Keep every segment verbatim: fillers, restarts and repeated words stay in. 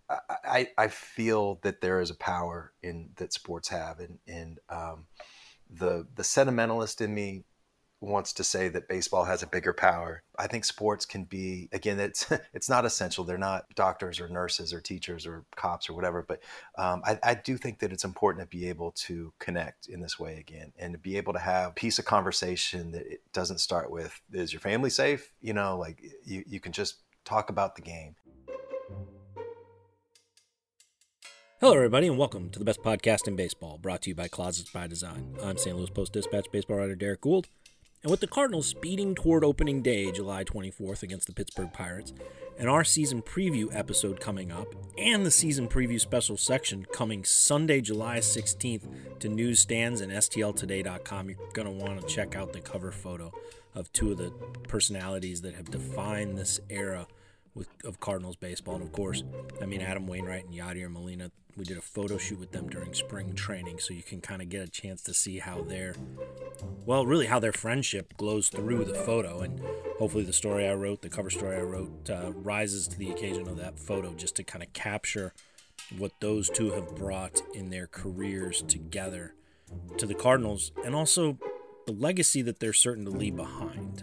I, I, I feel that there is a power in that sports have, and and um, the the sentimentalist in me wants to say that baseball has a bigger power. I think sports can be, again, it's it's not essential. They're not doctors or nurses or teachers or cops or whatever, but um, I, I do think that it's important to be able to connect in this way again, and to be able to have a piece of conversation that it doesn't start with, is your family safe? You know, like you, you can just talk about the game. Hello, everybody, and welcome to the best podcast in baseball, brought to you by Closets by Design. I'm Saint Louis Post-Dispatch baseball writer Derek Gould, and with the Cardinals speeding toward opening day, July twenty-fourth, against the Pittsburgh Pirates, and our season preview episode coming up, and the season preview special section coming Sunday, July sixteenth to newsstands and S T L today dot com, you're going to want to check out the cover photo of two of the personalities that have defined this era with, of Cardinals baseball. And of course, I mean, Adam Wainwright and Yadier Molina. We did a photo shoot with them during spring training, so you can kind of get a chance to see how their, well, really how their friendship glows through the photo. And hopefully the story I wrote, the cover story I wrote, uh, rises to the occasion of that photo, just to kind of capture what those two have brought in their careers together to the Cardinals, and also the legacy that they're certain to leave behind.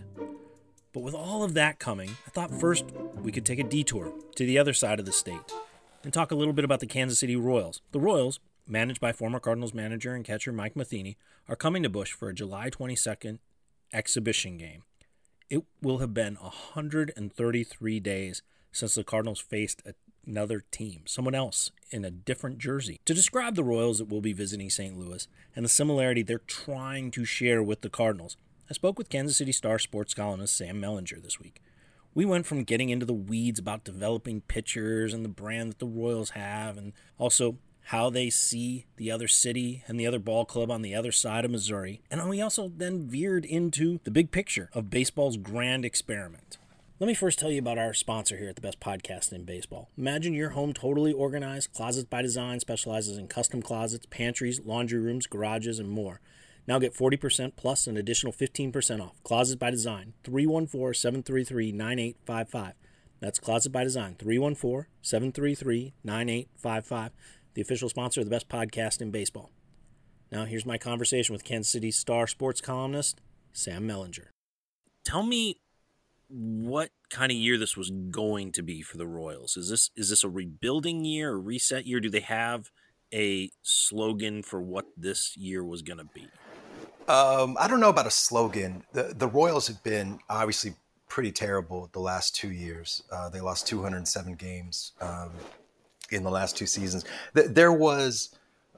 But with all of that coming, I thought first we could take a detour to the other side of the state and talk a little bit about the Kansas City Royals. The Royals, managed by former Cardinals manager and catcher Mike Matheny, are coming to Busch for a July twenty-second exhibition game. It will have been one hundred thirty-three days since the Cardinals faced another team, someone else in a different jersey, to describe the Royals that will be visiting Saint Louis and the similarity they're trying to share with the Cardinals. I spoke with Kansas City Star sports columnist Sam Mellinger this week. We went from getting into the weeds about developing pitchers and the brand that the Royals have, and also how they see the other city and the other ball club on the other side of Missouri. And we also then veered into the big picture of baseball's grand experiment. Let me first tell you about our sponsor here at the best podcast in baseball. Imagine your home totally organized. Closets by Design specializes in custom closets, pantries, laundry rooms, garages, and more. Now get forty percent plus an additional fifteen percent off. Closet by Design, three one four, seven three three, nine eight five five. That's Closet by Design, three one four, seven three three, nine eight five five, the official sponsor of the best podcast in baseball. Now here's my conversation with Kansas City Star sports columnist Sam Mellinger. Tell me what kind of year this was going to be for the Royals. Is this is this a rebuilding year, a reset year? Do they have a slogan for what this year was going to be? Um, I don't know about a slogan. The the Royals have been obviously pretty terrible the last two years. Uh, they lost two hundred seven games um, in the last two seasons. There was,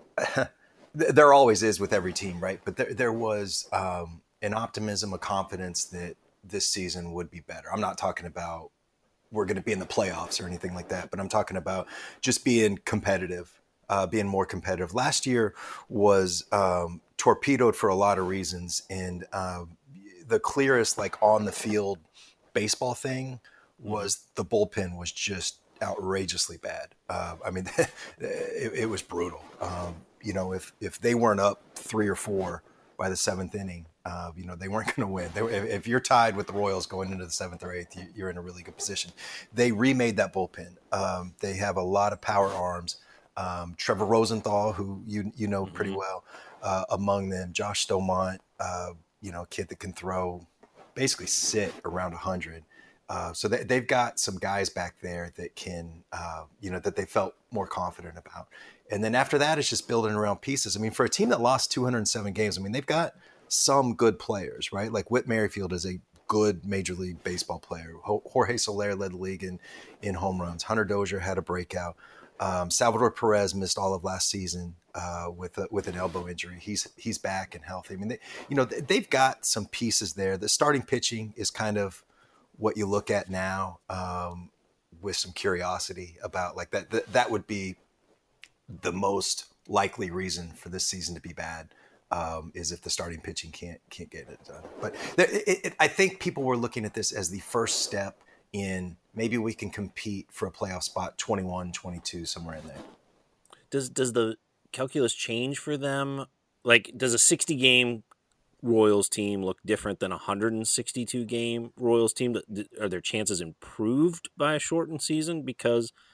there always is with every team, right? But there there was um, an optimism, a confidence that this season would be better. I'm not talking about we're going to be in the playoffs or anything like that, but I'm talking about just being competitive. Uh, being more competitive. Last year was um, torpedoed for a lot of reasons, and uh, the clearest, like on the field baseball thing, was the bullpen was just outrageously bad. Uh, I mean, it, it was brutal. Um, you know, if if they weren't up three or four by the seventh inning, uh, you know, they weren't going to win. They, if you're tied with the Royals going into the seventh or eighth, you, you're in a really good position. They remade that bullpen. Um, they have a lot of power arms. Um, Trevor Rosenthal, who you you know pretty well, uh, among them. Josh Stomont, uh, you know, a kid that can throw, basically sit around one hundred. Uh, so they, they've got some guys back there that can, uh, you know, that they felt more confident about. And then after that, it's just building around pieces. I mean, for a team that lost two hundred seven games, I mean, they've got some good players, right? Like Whit Merrifield is a good Major League Baseball player. Jorge Soler led the league in, in home runs. Hunter Dozier had a breakout. Um, Salvador Perez missed all of last season uh, with a, with an elbow injury. He's he's back and healthy. I mean, they, you know, they've got some pieces there. The starting pitching is kind of what you look at now um, with some curiosity about like that, that. That would be the most likely reason for this season to be bad. Um, is if the starting pitching can't can't get it done. But it, it, I think people were looking at this as the first step in maybe we can compete for a playoff spot, twenty-one, twenty-two, somewhere in there. Does does the calculus change for them? Like, does a sixty-game Royals team look different than a one hundred sixty-two game Royals team? Are their chances improved by a shortened season? Because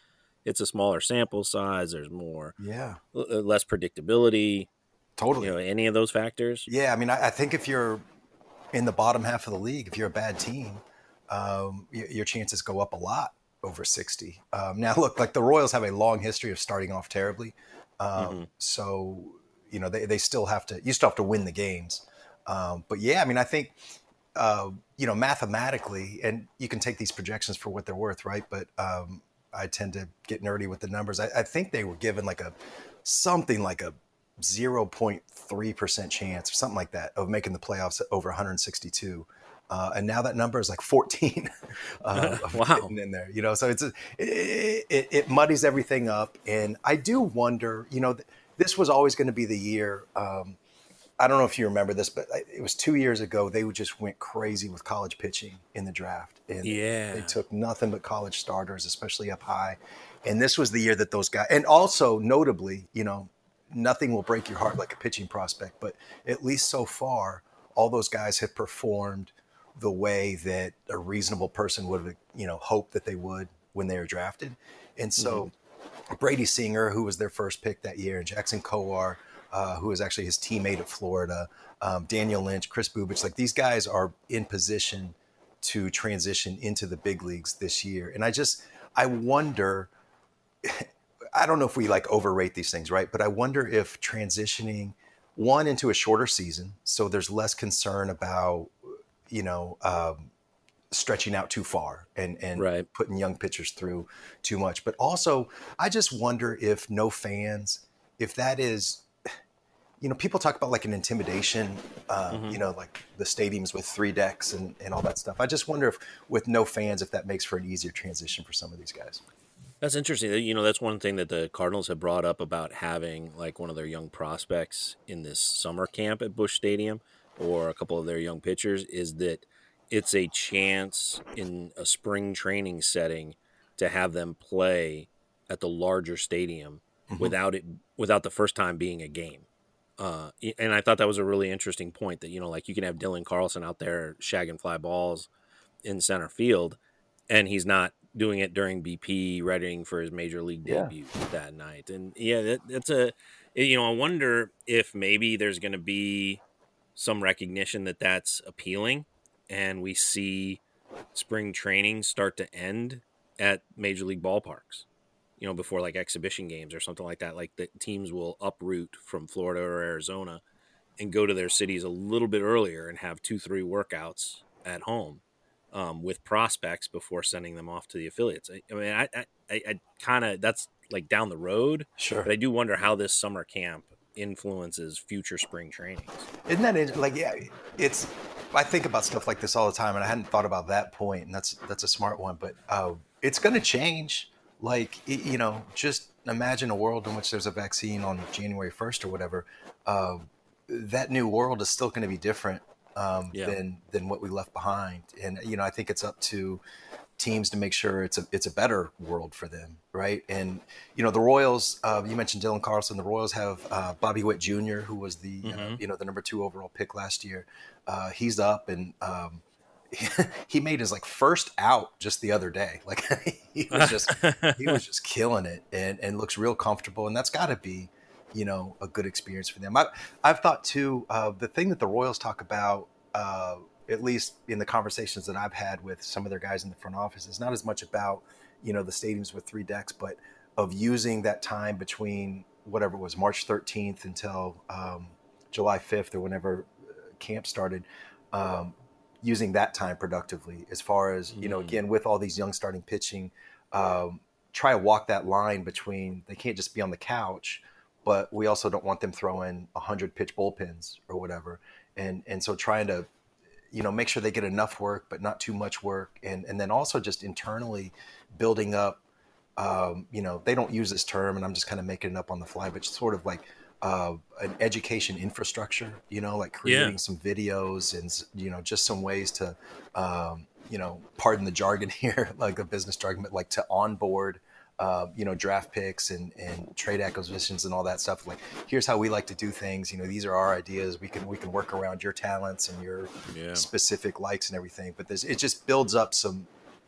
it's a smaller sample size. There's more, Yeah, less predictability. totally. You know, any of those factors. Yeah, I mean, I, I think if you're in the bottom half of the league, if you're a bad team, um, y- your chances go up a lot over sixty. Um, now, look, like the Royals have a long history of starting off terribly. Um, Mm-hmm. so, you know, they, they still have to, you still have to win the games. Um, but yeah, I mean, I think, uh, you know, mathematically, and you can take these projections for what they're worth, right? But um, I tend to get nerdy with the numbers. I, I think they were given like a, something like a zero point three percent chance or something like that of making the playoffs at over one hundred sixty-two. Uh, and now that number is like fourteen uh, of Wow. getting in there, you know, so it's, a, it, it, it muddies everything up. And I do wonder, you know, th- this was always going to be the year. Um, I don't know if you remember this, but it was two years ago. They just went crazy with college pitching in the draft. And Yeah. they took nothing but college starters, especially up high. And this was the year that those guys, and also notably, you know, nothing will break your heart like a pitching prospect, but at least so far, all those guys have performed the way that a reasonable person would have, you know, hoped that they would when they were drafted. And so mm-hmm. Brady Singer, who was their first pick that year, and Jackson Kowar, uh, who was actually his teammate at Florida, um, Daniel Lynch, Chris Bubich, like these guys are in position to transition into the big leagues this year. And I just, I wonder, I don't know if we like overrate these things, right? But I wonder if transitioning one into a shorter season, so there's less concern about, you know, um, stretching out too far and, and right. putting young pitchers through too much. But also, I just wonder if no fans, if that is, you know, people talk about like an intimidation, uh, mm-hmm. you know, like the stadiums with three decks and, and all that stuff. I just wonder if with no fans, if that makes for an easier transition for some of these guys. That's interesting. You know, that's one thing that the Cardinals have brought up about having like one of their young prospects in this summer camp at Busch Stadium or a couple of their young pitchers is that it's a chance in a spring training setting to have them play at the larger stadium mm-hmm. without it, without the first time being a game. Uh, and I thought that was a really interesting point that, you know, like you can have Dylan Carlson out there shagging fly balls in center field and he's not doing it during B P, readying for his major league debut yeah. that night. And yeah, that, that's a, you know, I wonder if maybe there's going to be some recognition that that's appealing and we see spring training start to end at major league ballparks, you know, before like exhibition games or something like that. Like the teams will uproot from Florida or Arizona and go to their cities a little bit earlier and have two, three workouts at home. Um, with prospects before sending them off to the affiliates. I, I mean, I, I, I kind of, that's like down the road. Sure. But I do wonder how this summer camp influences future spring trainings. Isn't that interesting? Like, yeah, it's, I think about stuff like this all the time and I hadn't thought about that point, and that's, that's a smart one, but uh, it's going to change. Like, you know, just imagine a world in which there's a vaccine on January first or whatever. Uh, that new world is still going to be different. Um, yeah. than than what we left behind, and you know I think it's up to teams to make sure it's a it's a better world for them, right? And you know the Royals, uh, you mentioned Dylan Carlson. The Royals have uh, Bobby Witt Junior, who was the mm-hmm. uh, you know the number two overall pick last year. Uh, he's up, and um, he made his like first out just the other day. Like he was just he was just killing it, and and looks real comfortable, and that's got to be, you know, a good experience for them. I, I've thought too, uh, the thing that the Royals talk about, uh, at least in the conversations that I've had with some of their guys in the front office, is not as much about, you know, the stadiums with three decks, but of using that time between whatever it was, March thirteenth until um, July fifth or whenever camp started, um, using that time productively as far as, you know, again, with all these young starting pitching, um, try to walk that line between, they can't just be on the couch, but we also don't want them throwing one hundred pitch bullpens or whatever. And and so trying to, you know, make sure they get enough work, but not too much work. And and then also just internally building up, um, you know, they don't use this term, and I'm just kind of making it up on the fly, but sort of like uh, an education infrastructure, you know, like creating yeah. some videos and, you know, just some ways to, um, you know, pardon the jargon here, like a business jargon, but like to onboard Uh, you know, draft picks and, and trade acquisitions and all that stuff. Like, here's how we like to do things. You know, these are our ideas. We can we can work around your talents and your yeah. specific likes and everything. But there's, it just builds up some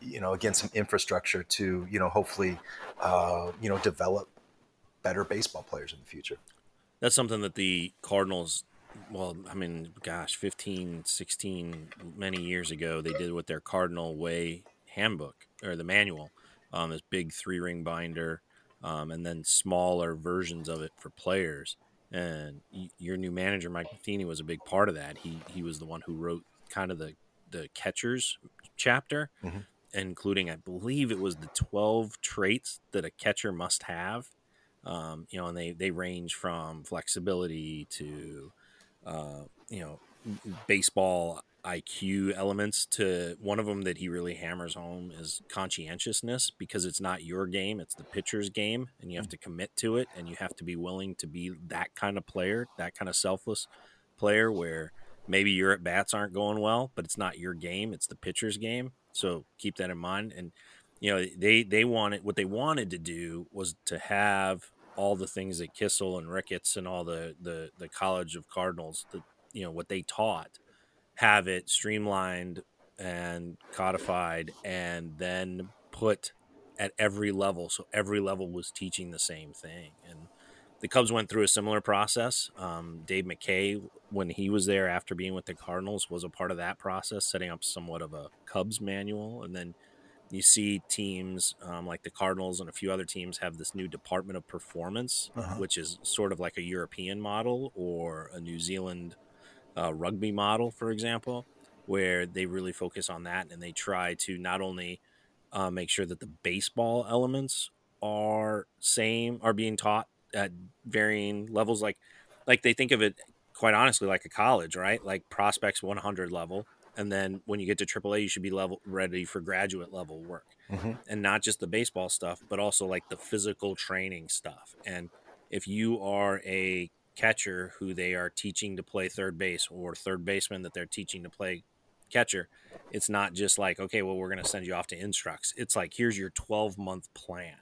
you know, again, some infrastructure to, you know, hopefully, uh, you know, develop better baseball players in the future. That's something that the Cardinals, well, I mean, gosh, fifteen, sixteen, many years ago, they did with their Cardinal Way handbook or the manual, um, this big three ring binder, um, and then smaller versions of it for players. And y- your new manager, Mike Matheny, was a big part of that. He he was the one who wrote kind of the the catchers chapter, Mm-hmm. including, I believe it was the twelve traits that a catcher must have. Um, you know, and they, they range from flexibility to, uh, you know, baseball I Q elements to one of them that he really hammers home is conscientiousness, because it's not your game, it's the pitcher's game, and you have to commit to it, and you have to be willing to be that kind of player, that kind of selfless player where maybe your at bats aren't going well, but it's not your game, it's the pitcher's game. So keep that in mind. And you know, they they wanted what they wanted to do was to have all the things that Kissel and Ricketts and all the the the College of Cardinals, the you know what they taught, have it streamlined and codified, and then put at every level, so every level was teaching the same thing. And the Cubs went through a similar process. Um, Dave McKay, when he was there after being with the Cardinals, was a part of that process, setting up somewhat of a Cubs manual. And then you see teams um, like the Cardinals and a few other teams have this new Department of Performance, Uh-huh. which is sort of like a European model or a New Zealand uh, rugby model, for example, where they really focus on that, and they try to not only uh, make sure that the baseball elements are same, are being taught at varying levels. Like, like they think of it quite honestly like a college, right? Like prospects one hundred level. And then when you get to triple A, you should be level ready for graduate level work, Mm-hmm. and not just the baseball stuff, but also like the physical training stuff. And if you are a catcher who they are teaching to play third base, or third baseman that they're teaching to play catcher, it's not just like, okay, well, we're going to send you off to instructs. It's like, here's your twelve month plan.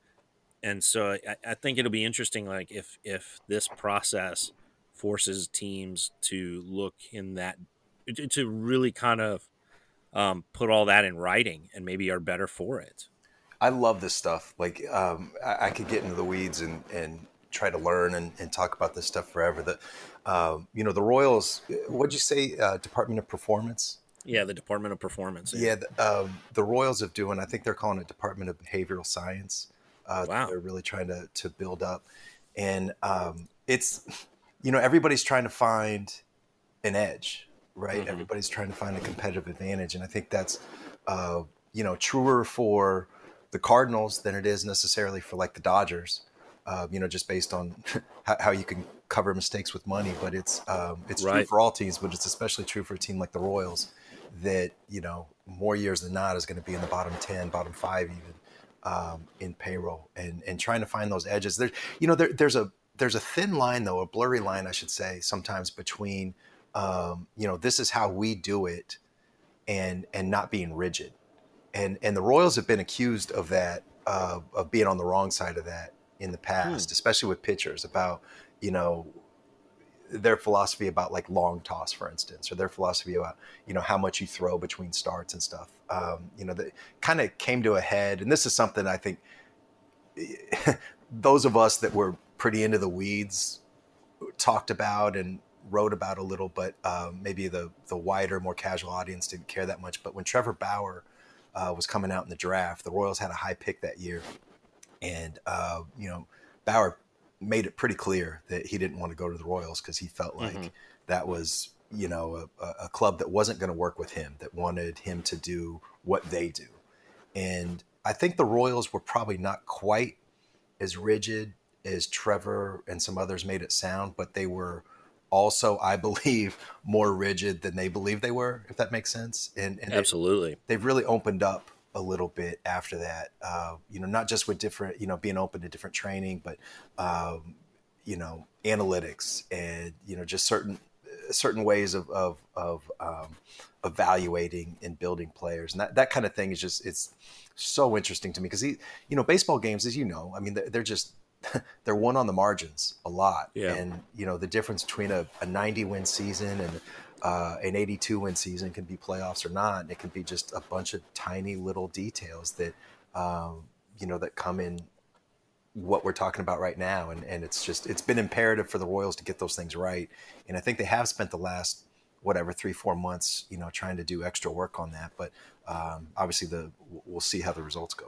And so I, I think it'll be interesting, like if if this process forces teams to look in that, to, to really kind of um, put all that in writing, and maybe are better for it. I love this stuff. Like, um, I, I could get into the weeds and, and try to learn and, and talk about this stuff forever. The, um, you know, the Royals, what'd you say, uh, Department of Performance? Yeah, the Department of Performance. Yeah, the, um, the Royals of doing, I think they're calling it Department of Behavioral Science. Uh, Wow. They're really trying to, to build up. And um, it's, you know, everybody's trying to find an edge, right? Mhm. Everybody's trying to find a competitive advantage. And I think that's, uh, you know, truer for the Cardinals than it is necessarily for like the Dodgers, uh, you know, just based on how, how you can cover mistakes with money. But it's um, it's true Right. for all teams, but it's especially true for a team like the Royals that, you know, more years than not is going to be in the bottom ten, bottom five even um, in payroll, and and trying to find those edges. There, you know, there, there's a there's a thin line, though, a blurry line, I should say, sometimes between, um, you know, this is how we do it, and and not being rigid. And and the Royals have been accused of that, uh, of being on the wrong side of that in the past, Hmm. especially with pitchers, about, you know, their philosophy about like long toss, for instance, or their philosophy about, you know, how much you throw between starts and stuff. Um, you know, that kind of came to a head. And this is something I think those of us that were pretty into the weeds talked about and wrote about a little, but um, maybe the the wider, more casual audience didn't care that much. But when Trevor Bauer uh, was coming out in the draft, the Royals had a high pick that year, and uh, you know, Bauer made it pretty clear that he didn't want to go to the Royals because he felt like Mhm. that was, you know, a, a club that wasn't going to work with him, that wanted him to do what they do. And I think the Royals were probably not quite as rigid as Trevor and some others made it sound, but they were also, I believe, more rigid than they believed they were, if that makes sense. And, and they've, Absolutely. they've really opened up a little bit after that, uh, you know, not just with different, you know, being open to different training, but, um, you know, analytics and, you know, just certain certain ways of of, of um, evaluating and building players, and that, that kind of thing is just, it's so interesting to me because he, you know, baseball games, as you know, I mean, they're, they're just they're won on the margins a lot, Yeah. and you know the difference between a, a ninety win season and uh, an eighty-two win season can be playoffs or not. And it can be just a bunch of tiny little details that, um, you know, that come in what we're talking about right now. And, and it's just, it's been imperative for the Royals to get those things right. And I think they have spent the last, whatever, three, four months, you know, trying to do extra work on that. But um, obviously the, we'll see how the results go.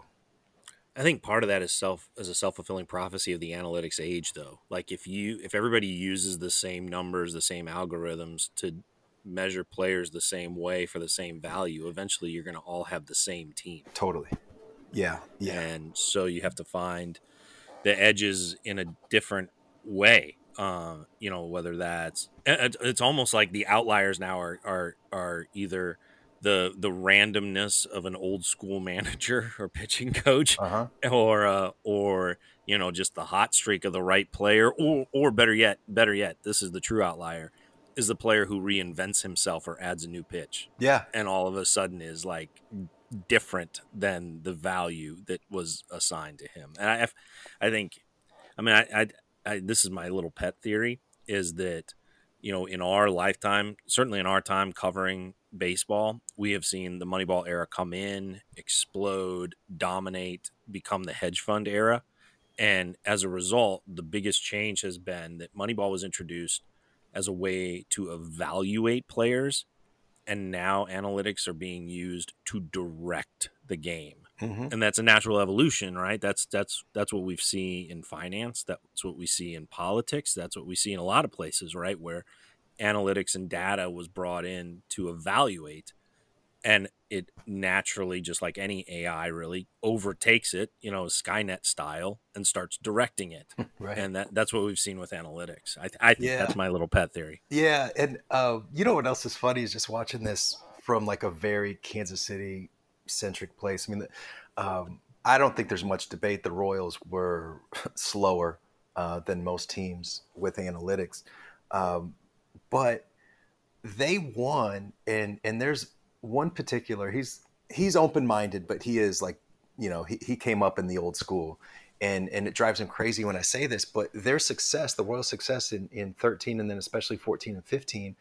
I think part of that is self as a self-fulfilling prophecy of the analytics age, though. Like if you, if everybody uses the same numbers, the same algorithms to measure players the same way for the same value, eventually you're going to all have the same team. Totally. Yeah. Yeah. And so you have to find the edges in a different way. Uh, you know, whether that's, it's almost like the outliers now are, are, are either the, the randomness of an old school manager or pitching coach, uh-huh. or, uh, or, you know, just the hot streak of the right player, or, or better yet, better yet, this is the true outlier, is the player who reinvents himself or adds a new pitch. Yeah. And all of a sudden is like different than the value that was assigned to him. And I, I think, I mean, I, I, I, this is my little pet theory, is that, you know, in our lifetime, certainly in our time covering baseball, we have seen the Moneyball era come in, explode, dominate, become the hedge fund era. And as a result, the biggest change has been that Moneyball was introduced as a way to evaluate players. And now analytics are being used to direct the game. Mm-hmm. And that's a natural evolution, right? That's that's that's what we see in finance. That's what we see in politics. That's what we see in a lot of places, right? Where analytics and data was brought in to evaluate, and it naturally, just like any A I, really overtakes it, you know, Skynet style, and starts directing it. Right. And that that's what we've seen with analytics. I, I think Yeah. that's my little pet theory. Yeah, and uh, you know what else is funny is just watching this from like a very Kansas City centric place. I mean, um, I don't think there's much debate. The Royals were slower uh, than most teams with analytics, um, but they won. And and there's one particular. He's he's open minded, but he is like, you know, he he came up in the old school. And and it drives him crazy when I say this, but their success, the Royal success in, in thirteen and then especially fourteen and fifteen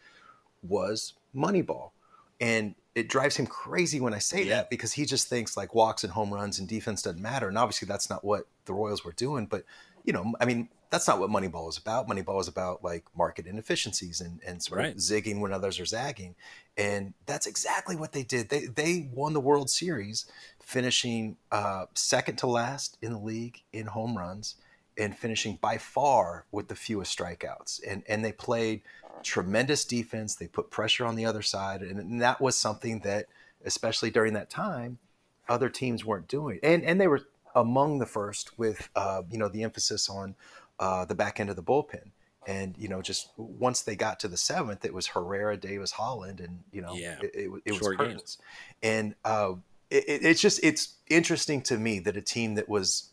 was Moneyball. And it drives him crazy when I say Yeah. that, because he just thinks like walks and home runs and defense doesn't matter. And obviously that's not what the Royals were doing. But, you know, I mean, that's not what Moneyball is about. Moneyball is about like market inefficiencies and, and sort Right. of zigging when others are zagging. And that's exactly what they did. They they won the World Series, finishing uh, second to last in the league in home runs and finishing by far with the fewest strikeouts. And and they played tremendous defense. They put pressure on the other side. And, and that was something that, especially during that time, other teams weren't doing. And and they were among the first with, uh, you know, the emphasis on uh, the back end of the bullpen. And, you know, just once they got to the seventh, it was Herrera, Davis, Holland, and, you know, Yeah. it, it, it was Short games. curtains. And uh, it, it's just, it's interesting to me that a team that was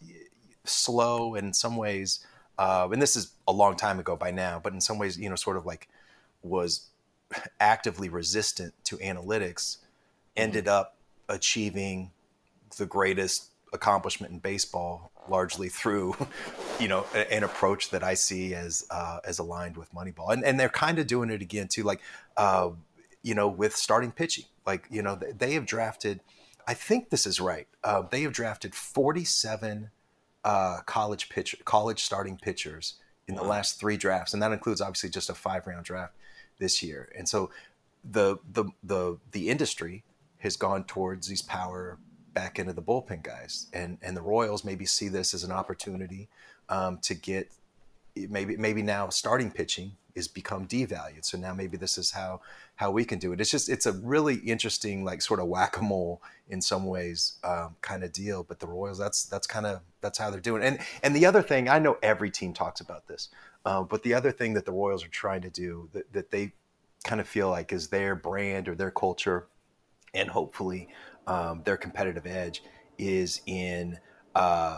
slow and in some ways, uh, and this is a long time ago by now, but in some ways, you know, sort of like was actively resistant to analytics, ended up achieving the greatest accomplishment in baseball, largely through, you know, a, an approach that I see as uh, as aligned with Moneyball, and and they're kind of doing it again too, like uh, you know, with starting pitching. Like, you know, they, they have drafted, I think this is right, uh, they have drafted forty-seven uh, college pitcher, college starting pitchers in the last three drafts, and that includes obviously just a five round draft this year. And so the the the the industry has gone towards these power back into the bullpen guys, and and the Royals maybe see this as an opportunity um, to get maybe maybe now starting pitching is become devalued. So now maybe this is how how we can do it. It's just it's a really interesting, like, sort of whack-a-mole in some ways um, kind of deal. But the Royals, that's that's kind of that's how they're doing. And and the other thing, I know every team talks about this, uh, but the other thing that the Royals are trying to do that, that they kind of feel like is their brand or their culture, and hopefully um, their competitive edge, is in uh,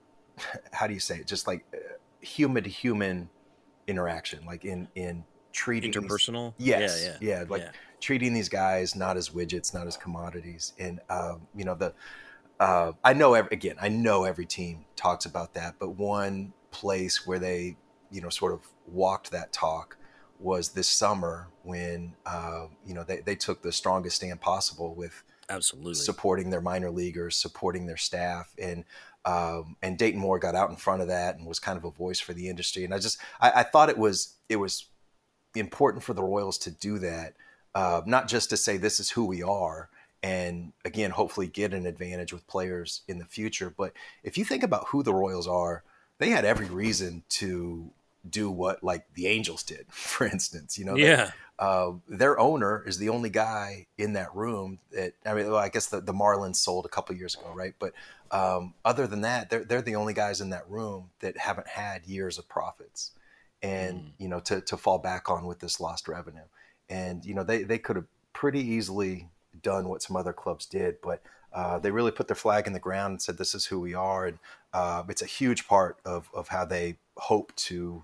how do you say it? Just like human to human interaction, like in in treating Interpersonal. These, yes, Yeah. Yeah. yeah, like yeah. treating these guys not as widgets, not as commodities. And um, you know, the uh, I know every, again, I know every team talks about that, but one place where they, you know, sort of walked that talk was this summer when, uh, you know, they, they took the strongest stand possible with absolutely supporting their minor leaguers, supporting their staff. And, um, and Dayton Moore got out in front of that and was kind of a voice for the industry. And I just, I, I thought it was, it was important for the Royals to do that. Uh, not just to say this is who we are, and again, hopefully get an advantage with players in the future. But if you think about who the Royals are, they had every reason to do what like the Angels did, for instance. You know, yeah. They, uh, their owner is the only guy in that room that, I mean, well, I guess the, the Marlins sold a couple years ago, right? But um, other than that, they're, they're the only guys in that room that haven't had years of profits and, mm. you know, to, to fall back on with this lost revenue. And, you know, they, they could have pretty easily done what some other clubs did, but uh, they really put their flag in the ground and said, this is who we are. And uh, it's a huge part of, of how they hope to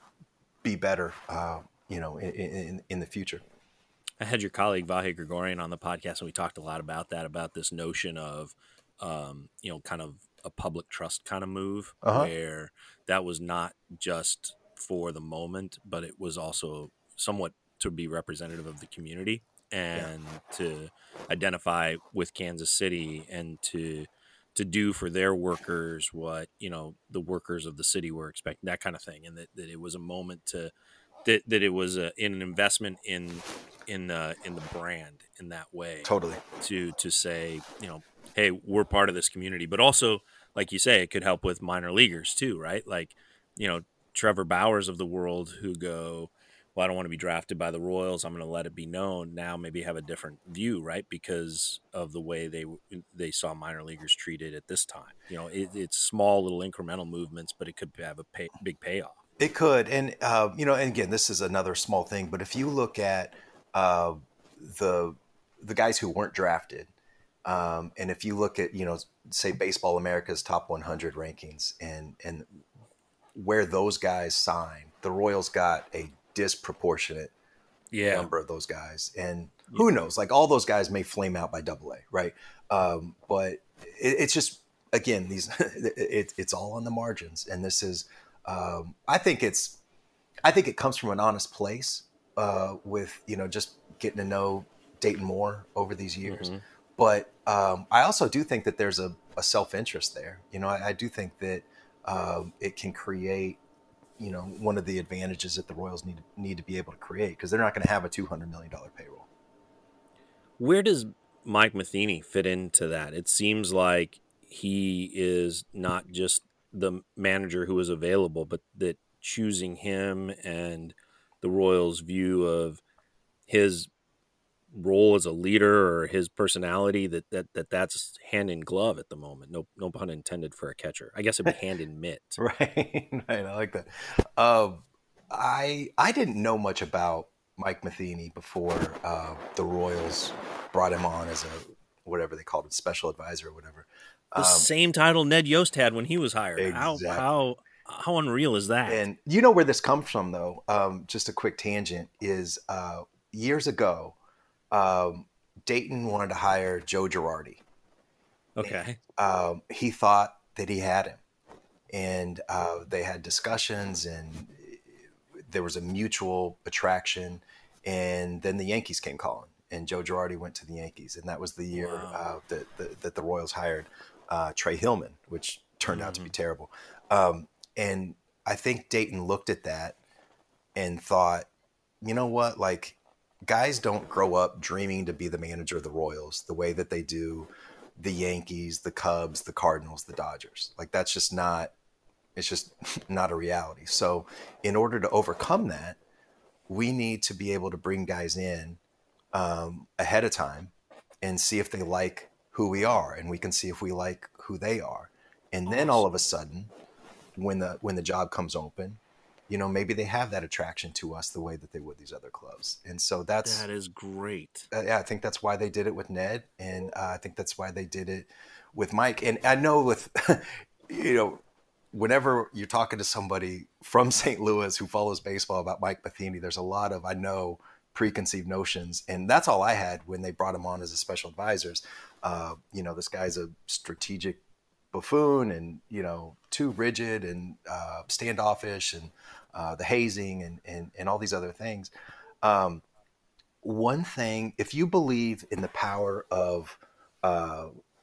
be better, uh, you know, in, in, in the future. I had your colleague Vahe Gregorian on the podcast, and we talked a lot about that, about this notion of, um, you know, kind of a public trust kind of move, uh-huh. where that was not just for the moment, but it was also somewhat to be representative of the community and yeah. to identify with Kansas City and to to do for their workers what, you know, the workers of the city were expecting, that kind of thing. And that, that it was a moment to that, that it was a, in an investment in in uh, in the brand in that way. Totally. To to say, you know, hey, we're part of this community. But also, like you say, it could help with minor leaguers too, right? Like, you know, Trevor Bauers of the world who go, well, I don't want to be drafted by the Royals, I'm going to let it be known, now maybe have a different view, right? Because of the way they they saw minor leaguers treated at this time. You know, it, it's small little incremental movements, but it could have a pay, big payoff. It could. And, uh, you know, and again, this is another small thing, but if you look at uh, the the guys who weren't drafted, um, and if you look at, you know, say Baseball America's top one hundred rankings and and where those guys signed, the Royals got a disproportionate yeah. number of those guys. And who knows, like all those guys may flame out by double A, right? Um, but it, it's just, again, these it, it's all on the margins. And this is, um, I think it's, I think it comes from an honest place uh, with, you know, just getting to know Dayton Moore over these years. Mm-hmm. But um, I also do think that there's a, a self-interest there. You know, I, I do think that um, it can create, you know, one of the advantages that the Royals need to, need to be able to create, because they're not going to have a two hundred million dollars payroll. Where does Mike Matheny fit into that? It seems like he is not just the manager who is available, but that choosing him and the Royals' view of his role as a leader or his personality, that, that, that that's hand in glove at the moment. No, no pun intended for a catcher. I guess it'd be hand in mitt. Right. Right. I like that. Um, I, I didn't know much about Mike Matheny before uh, the Royals brought him on as a, whatever they called it, special advisor or whatever. The um, same title Ned Yost had when he was hired. Exactly. How, how, how unreal is that? And you know where this comes from though? Um, just a quick tangent is uh, years ago, Um, Dayton wanted to hire Joe Girardi. Okay. And, um, he thought that he had him, and uh, they had discussions, and there was a mutual attraction. And then the Yankees came calling, and Joe Girardi went to the Yankees, and that was the year wow. uh, that, that that the Royals hired uh, Trey Hillman, which turned mm-hmm. out to be terrible. Um, and I think Dayton looked at that and thought, you know what, like. Guys don't grow up dreaming to be the manager of the Royals the way that they do the Yankees, the Cubs, the Cardinals, the Dodgers. Like that's just not, it's just not a reality. So in order to overcome that, we need to be able to bring guys in um, ahead of time and see if they like who we are, and we can see if we like who they are. And then all of a sudden, when the when the job comes open, you know, maybe they have that attraction to us the way that they would these other clubs. And so that's... That is great. Uh, yeah, I think that's why they did it with Ned. And uh, I think that's why they did it with Mike. And I know with, you know, whenever you're talking to somebody from Saint Louis who follows baseball about Mike Matheny, there's a lot of, I know, preconceived notions. And that's all I had when they brought him on as a special advisors. Uh, you know, this guy's a strategic buffoon and, you know, too rigid and uh, standoffish and uh, the hazing and, and, and all these other things. Um, one thing, if you believe in the power of uh,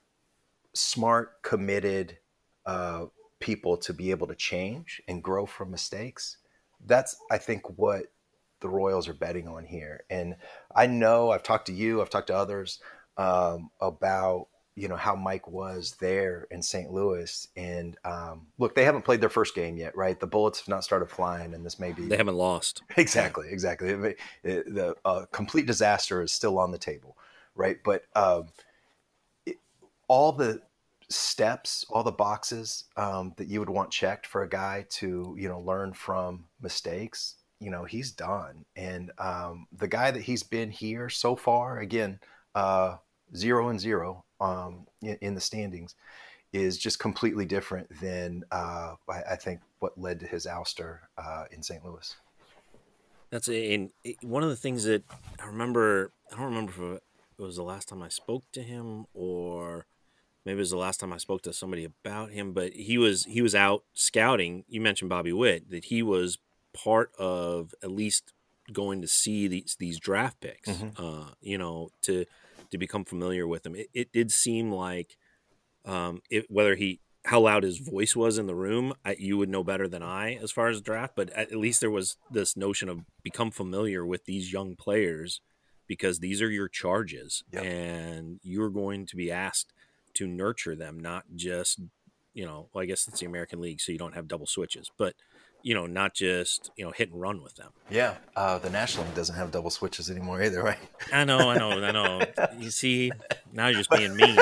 smart, committed uh, people to be able to change and grow from mistakes, that's, I think, what the Royals are betting on here. And I know I've talked to you, I've talked to others um, about, you know, how Mike was there in Saint Louis. And um, look, they haven't played their first game yet, right? The bullets have not started flying, and this may be... They haven't lost. Exactly, exactly. It, it, the uh, complete disaster is still on the table, right? But um, it, all the steps, all the boxes um, that you would want checked for a guy to, you know, learn from mistakes, you know, he's done. And um, the guy that he's been here so far, again, uh, zero and zero um, in, in the standings, is just completely different than uh, I, I think what led to his ouster uh, in Saint Louis. That's a, and it, one of the things that I remember. I don't remember if it was the last time I spoke to him, or maybe it was the last time I spoke to somebody about him. But he was he was out scouting. You mentioned Bobby Witt, that he was part of at least going to see these these draft picks. Mm-hmm. Uh, you know, to to become familiar with them. It, it did seem like um, it, whether he. how loud his voice was in the room, I, you would know better than I as far as draft, but at, at least there was this notion of become familiar with these young players, because these are your charges. Yep. And you're going to be asked to nurture them, not just, you know, well, I guess it's the American League, so you don't have double switches, but, you know, not just, you know, hit and run with them. Yeah. Uh, the National League doesn't have double switches anymore either, right? I know, I know, I know. You see, now you're just being mean.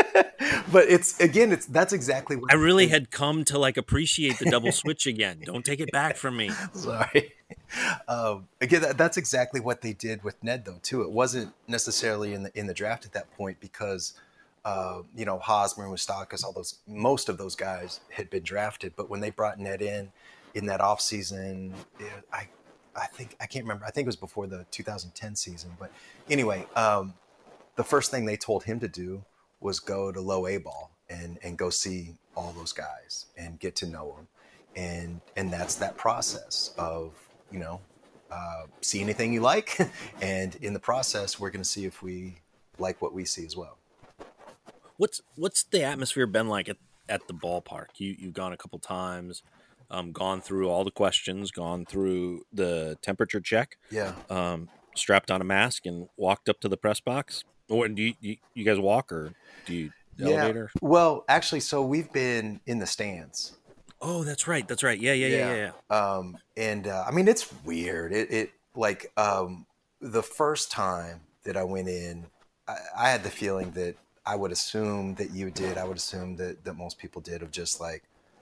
But it's, again, it's, that's exactly what I really had come to like appreciate the double switch again. Don't take it back from me. Sorry. Um, again, that, that's exactly what they did with Ned, though, too. It wasn't necessarily in the, in the draft at that point because, uh, you know, Hosmer, Moustakas, all those, most of those guys had been drafted. But when they brought Ned in, in that offseason, I, I think, I can't remember. I think it was before the two thousand ten season. But anyway, um, the first thing they told him to do was go to low A ball and, and go see all those guys and get to know them. And, and that's that process of, you know, uh, see anything you like. And in the process, we're going to see if we like what we see as well. What's, what's the atmosphere been like at, at the ballpark? You, you've gone a couple times, um, gone through all the questions, gone through the temperature check, yeah, um, strapped on a mask and walked up to the press box. Or do you, you, you guys walk, or do you elevator? Yeah. Well, actually, so we've been in the stands. Oh, that's right. That's right. Yeah, yeah, yeah, yeah. yeah. Um, and uh, I mean, it's weird. It, it like um, the first time that I went in, I, I had the feeling that I would assume that you did. I would assume that that most people did, of just like,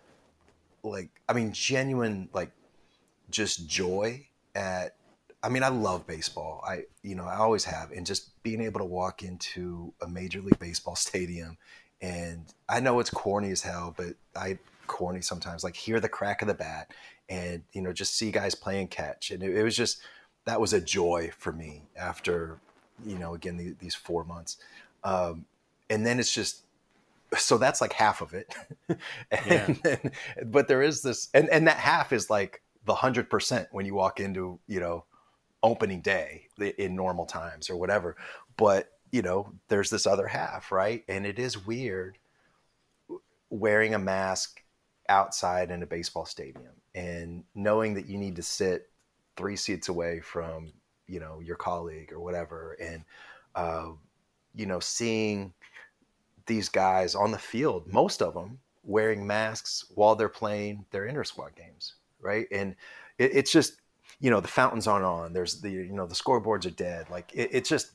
like I mean, genuine, like just joy at. I mean, I love baseball. I, you know, I always have. And just being able to walk into a Major League Baseball stadium, and I know it's corny as hell, but I corny sometimes, like hear the crack of the bat and, you know, just see guys playing catch. And it, it was just, that was a joy for me after, you know, again, the, these four months. Um, and then it's just, so that's like half of it. and, Yeah. and, but there is this, and, and that half is like the hundred percent when you walk into, you know, opening day in normal times or whatever. But, you know, there's this other half, right? And it is weird wearing a mask outside in a baseball stadium and knowing that you need to sit three seats away from, you know, your colleague or whatever. And, uh, you know, seeing these guys on the field, most of them wearing masks while they're playing their inter-squad games, right? And it, it's just, you know, the fountains aren't on. There's the, you know, the scoreboards are dead. Like it, it's just,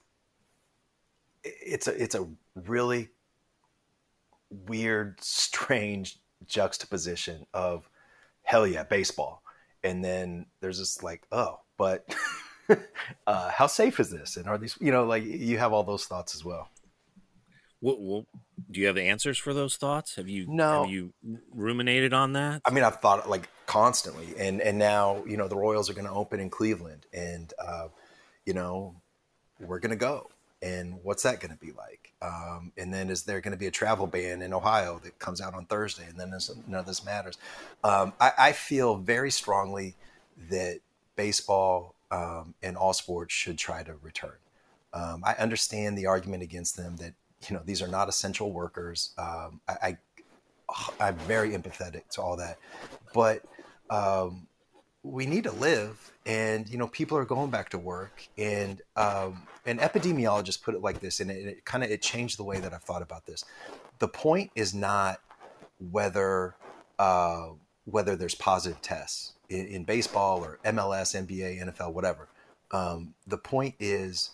it's a, it's a really weird, strange juxtaposition of hell yeah, baseball. And then there's this like, oh, but uh, how safe is this? And are these, you know, like you have all those thoughts as well. What, what, do you have the answers for those thoughts? Have you, no. have you ruminated on that? I mean, I've thought like constantly, and, and now, you know, the Royals are going to open in Cleveland, and, uh, you know, we're going to go, And what's that going to be like? Um, and then is there going to be a travel ban in Ohio that comes out on Thursday? And then none of this matters. Um, I, I feel very strongly that baseball um, and all sports should try to return. Um, I understand the argument against them that, you know, these are not essential workers. Um, I, I, I'm very empathetic to all that. But um, we need to live, and you know people are going back to work, and um, an epidemiologist put it like this, and it, it kind of it changed the way that I've thought about this. The point is not whether uh, whether there's positive tests in, in baseball or M L S, N B A, N F L, whatever. Um, the point is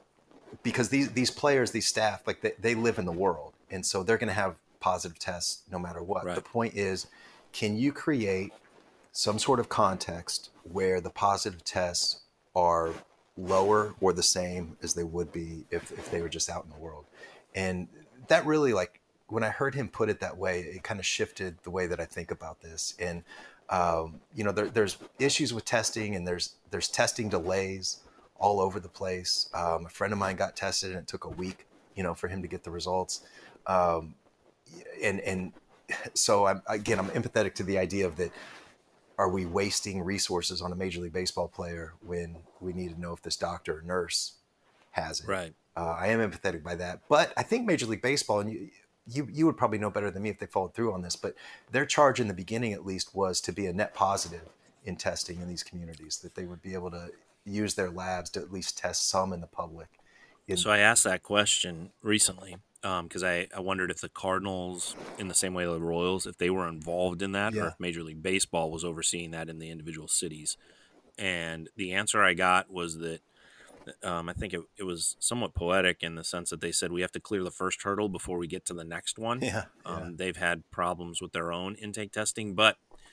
because these these players, these staff, like they, they live in the world, and so they're going to have positive tests no matter what. Right. The point is, can you create some sort of context where the positive tests are lower or the same as they would be if, if they were just out in the world? And that really, like, when I heard him put it that way, it kind of shifted the way that I think about this. And, um, you know, there, there's issues with testing, and there's, there's testing delays all over the place. Um, a friend of mine got tested and it took a week, you know, for him to get the results. Um, and, and so I'm, again, I'm empathetic to the idea of that. Are we wasting resources on a Major League Baseball player when we need to know if this doctor or nurse has it? Right. Uh, I am empathetic by that. But I think Major League Baseball, and you, you, you would probably know better than me if they followed through on this, but their charge in the beginning, at least, was to be a net positive in testing in these communities, that they would be able to use their labs to at least test some in the public. In- so I asked that question recently because um, I, I wondered if the Cardinals, in the same way the Royals, if they were involved in that, yeah. or if Major League Baseball was overseeing that in the individual cities. And the answer I got was that um, I think it, it was somewhat poetic in the sense that they said we have to clear the first hurdle before we get to the next one. Yeah, um, yeah. They've had problems with their own intake testing, but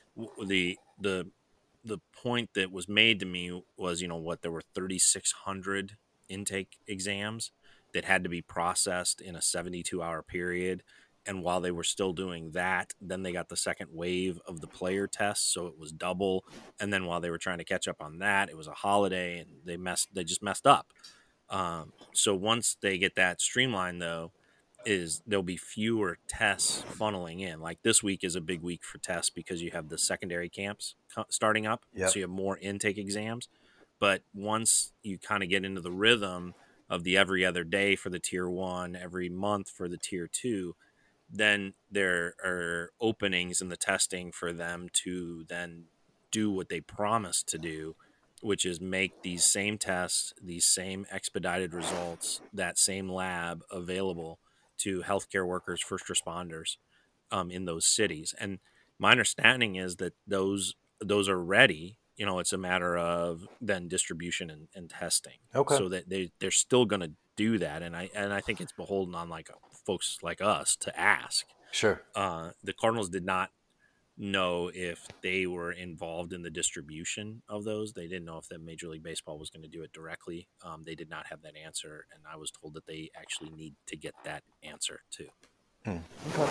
the the the point that was made to me was, you know, what, there were thirty-six hundred intake exams that had to be processed in a seventy-two hour period. And while they were still doing that, then they got the second wave of the player tests, so it was double. And then while they were trying to catch up on that, it was a holiday, and they messed. They just messed up. Um, so once they get that streamlined, though, is there'll be fewer tests funneling in. Like this week is a big week for tests because you have the secondary camps starting up, Yep. so you have more intake exams. But once you kind of get into the rhythm of the every other day for the tier one, every month for the tier two, then there are openings in the testing for them to then do what they promised to do, which is make these same tests, these same expedited results, that same lab available to healthcare workers, first responders um, in those cities. And my understanding is that those those are ready. You know, it's a matter of then distribution and, and testing. Okay. So that they, they're still going to do that. And I and I think it's beholden on like folks like us to ask. Sure. Uh, the Cardinals did not know if they were involved in the distribution of those. They didn't know if the Major League Baseball was going to do it directly. Um, they did not have that answer, and I was told that they actually need to get that answer too. Mm. Okay.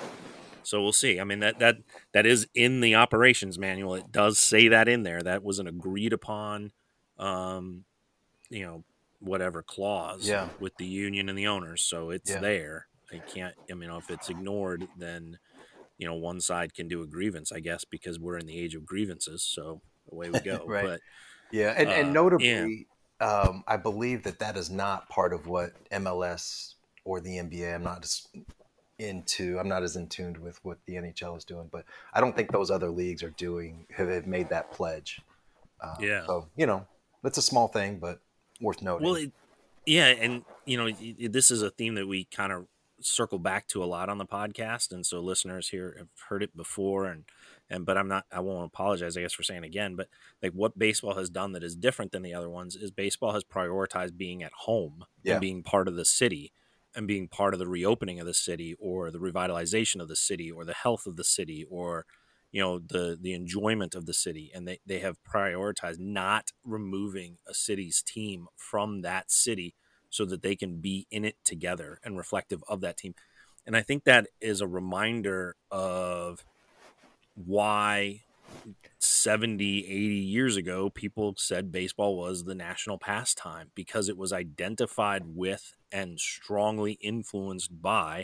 So we'll see. I mean, that that that is in the operations manual. It does say that in there. That was an agreed upon, um, you know, whatever clause yeah. with the union and the owners. So it's yeah. there. I can't. I mean, if it's ignored, then you know, one side can do a grievance, I guess, because we're in the age of grievances. So away we go. Right. But yeah, and, uh, and notably, yeah. um, I believe that that is not part of what M L S or the N B A. I'm not as into. I'm not as in tune with what the N H L is doing, but I don't think those other leagues are doing have, have made that pledge. Um, yeah. So you know, it's a small thing, but worth noting. Well, it, yeah, and you know, it, this is a theme that we kind of circle back to a lot on the podcast, and so listeners here have heard it before, and and but I'm not I won't apologize, I guess, for saying it again, but like what baseball has done that is different than the other ones is baseball has prioritized being at home yeah. and being part of the city and being part of the reopening of the city or the revitalization of the city or the health of the city or you know the the enjoyment of the city, and they, they have prioritized not removing a city's team from that city so that they can be in it together and reflective of that team. And I think that is a reminder of why seventy, eighty years ago, people said baseball was the national pastime because it was identified with and strongly influenced by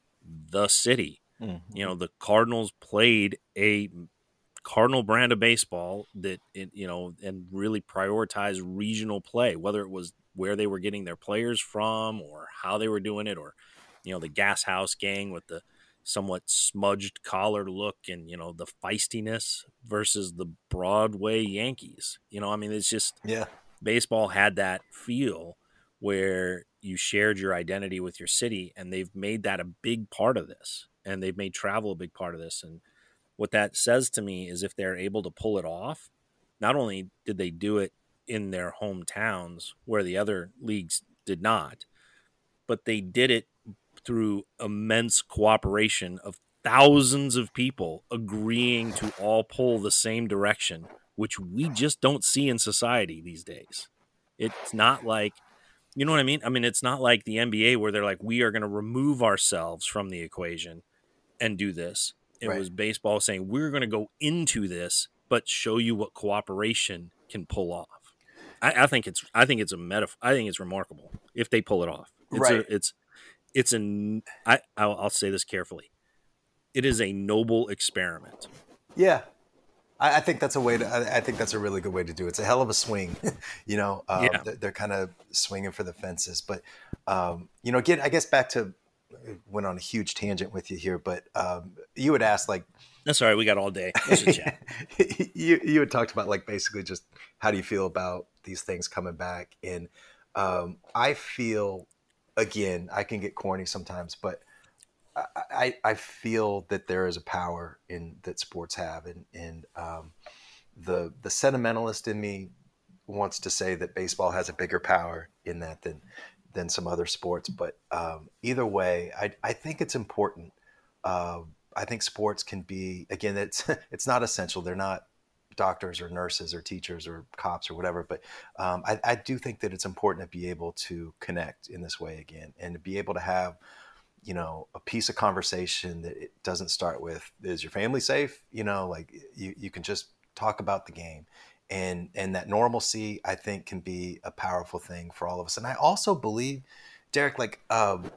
the city. Mm-hmm. You know, the Cardinals played a Cardinal brand of baseball that, it, you know, and really prioritized regional play, whether it was where they were getting their players from or how they were doing it, or, you know, the Gas House Gang with the somewhat smudged collar look and, you know, the feistiness versus the Broadway Yankees. You know, I mean, it's just, yeah, baseball had that feel where you shared your identity with your city, and they've made that a big part of this, and they've made travel a big part of this. And what that says to me is if they're able to pull it off, not only did they do it in their hometowns where the other leagues did not, but they did it through immense cooperation of thousands of people agreeing to all pull the same direction, which we just don't see in society these days. It's not like, you know what I mean? I mean, it's not like the N B A where they're like, we are going to remove ourselves from the equation and do this. It right. was baseball saying, we're going to go into this, but show you what cooperation can pull off. I, I think it's, I think it's a metaphor. I think it's remarkable if they pull it off. It's right. A, it's, it's a, I, I'll, I'll say this carefully. It is a noble experiment. Yeah. I, I think that's a way to, I, I think that's a really good way to do it. It's a hell of a swing, you know, um, Yeah. they're, they're kind of swinging for the fences, but, um, you know, again, I guess back to, went on a huge tangent with you here, but um, you had asked like, that's all right. We got all day. Let's just chat. you, you had talked about like, basically just how do you feel about these things coming back? And um, I feel, again, I can get corny sometimes, but I, I, I feel that there is a power in that sports have. And, and um, the, the sentimentalist in me wants to say that baseball has a bigger power in that than, than some other sports. But um, either way, I, I think it's important. Uh, I think sports can be, again, it's, it's not essential. They're not doctors or nurses or teachers or cops or whatever. But um, I, I do think that it's important to be able to connect in this way again, and to be able to have, you know, a piece of conversation that it doesn't start with, is your family safe? You know, like you, you can just talk about the game. And and that normalcy, I think, can be a powerful thing for all of us. And I also believe, Derek, like, um,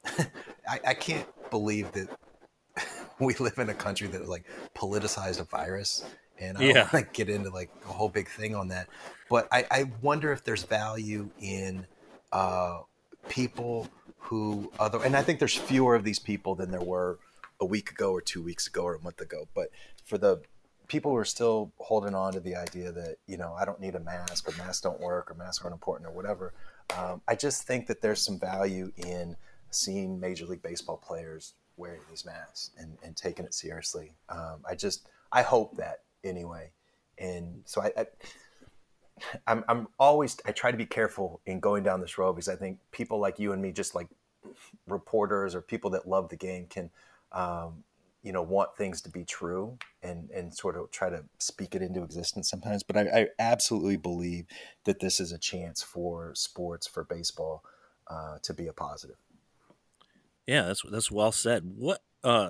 I, I can't believe that we live in a country that like politicized a virus. And I don't Yeah. want to like, get into like a whole big thing on that. But I, I wonder if there's value in uh, people who other, and I think there's fewer of these people than there were a week ago or two weeks ago or a month ago. But for the people who are still holding on to the idea that, you know, I don't need a mask, or masks don't work, or masks aren't important, or whatever. Um, I just think that there's some value in seeing Major League Baseball players wearing these masks and, and taking it seriously. Um, I just, I hope that anyway. And so I, I I'm, I'm always, I try to be careful in going down this road, because I think people like you and me, just like reporters or people that love the game, can, um, you know, want things to be true and, and sort of try to speak it into existence sometimes. But I, I absolutely believe that this is a chance for sports, for baseball, uh, to be a positive. Yeah, that's that's well said. What uh,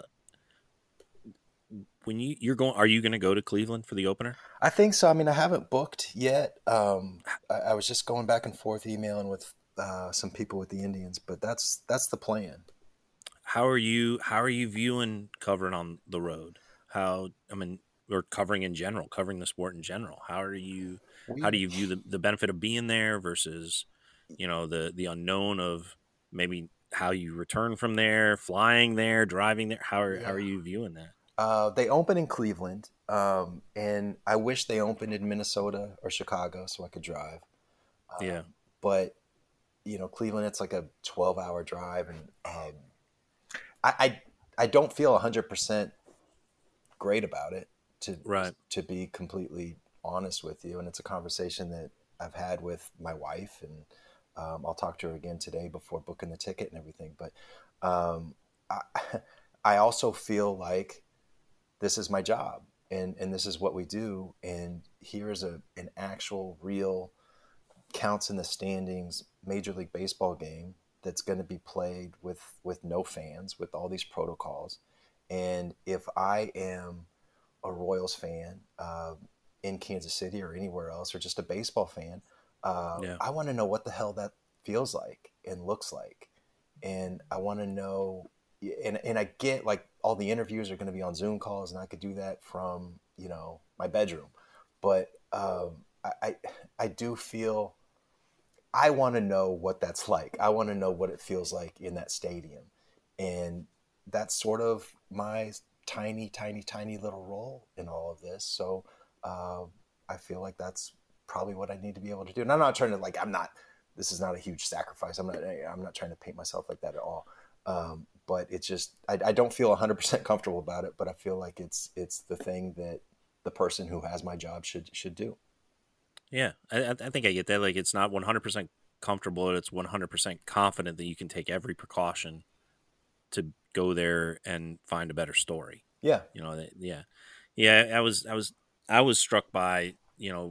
when you you're going, are you going to go to Cleveland for the opener? I think so. I mean, I haven't booked yet. Um, I, I was just going back and forth emailing with uh, some people with the Indians, but that's that's the plan. How are you? How are you viewing covering on the road? How I mean, or covering in general, covering the sport in general. How are you? We, how do you view the, the benefit of being there versus, you know, the the unknown of maybe how you return from there, flying there, driving there? How are yeah. how are you viewing that? Uh, they open in Cleveland, um, and I wish they opened in Minnesota or Chicago so I could drive. Um, Yeah, but you know, Cleveland, it's like a twelve-hour drive, and um, I, I I don't feel one hundred percent great about it, to right. to be completely honest with you. And it's a conversation that I've had with my wife, and um, I'll talk to her again today before booking the ticket and everything. But um, I, I also feel like this is my job, and, and this is what we do. And here's a an actual, real, counts in the standings Major League Baseball game that's going to be played with, with no fans, with all these protocols. And if I am a Royals fan, uh, in Kansas City or anywhere else, or just a baseball fan, uh, Yeah. I want to know what the hell that feels like and looks like. And I want to know, and, and I get like all the interviews are going to be on Zoom calls, and I could do that from, you know, my bedroom. But um, I, I, I do feel, I want to know what that's like. I want to know what it feels like in that stadium. And that's sort of my tiny, tiny, tiny little role in all of this. So uh, I feel like that's probably what I need to be able to do. And I'm not trying to like, I'm not, this is not a huge sacrifice. I'm not, I'm not trying to paint myself like that at all. Um, but it's just, I, I don't feel one hundred percent comfortable about it, but I feel like it's, it's the thing that the person who has my job should, should do. Yeah. I, I think I get that. Like, it's not one hundred percent comfortable. It's one hundred percent confident that you can take every precaution to go there and find a better story. Yeah. You know, that, yeah. Yeah. I was, I was, I was struck by, you know,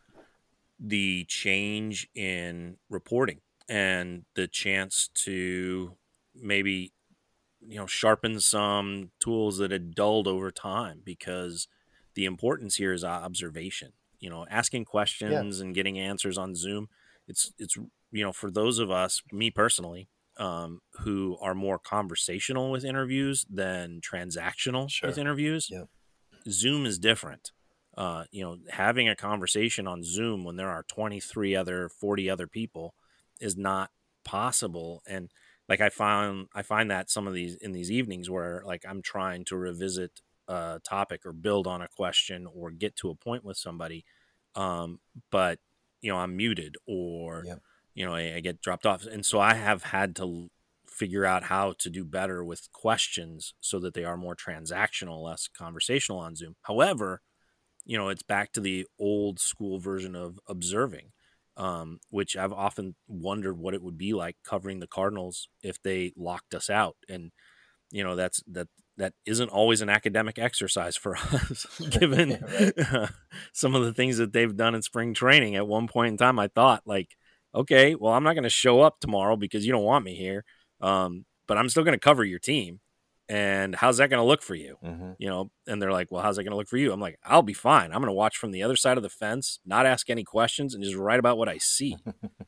the change in reporting and the chance to maybe, you know, sharpen some tools that had dulled over time, because the importance here is observation, you know, asking questions Yeah. and getting answers on Zoom. It's, it's, you know, for those of us, me personally, um, who are more conversational with interviews than transactional Sure. with interviews, Yeah. Zoom is different. Uh, you know, having a conversation on Zoom when there are twenty-three other, forty other people is not possible. And like, I found, I find that some of these in these evenings where like I'm trying to revisit a topic or build on a question or get to a point with somebody. Um, but you know, I'm muted or, Yeah. you know, I, I get dropped off. And so I have had to figure out how to do better with questions so that they are more transactional, less conversational on Zoom. However, you know, it's back to the old school version of observing, um, which I've often wondered what it would be like covering the Cardinals if they locked us out. And, you know, that's, that, that isn't always an academic exercise for us, given Right. uh, some of the things that they've done in spring training. At one point in time, I thought like, okay, well, I'm not going to show up tomorrow because you don't want me here. Um, but I'm still going to cover your team. And how's that going to look for you? Mm-hmm. You know, and they're like, well, how's that going to look for you? I'm like, I'll be fine. I'm going to watch from the other side of the fence, not ask any questions, and just write about what I see.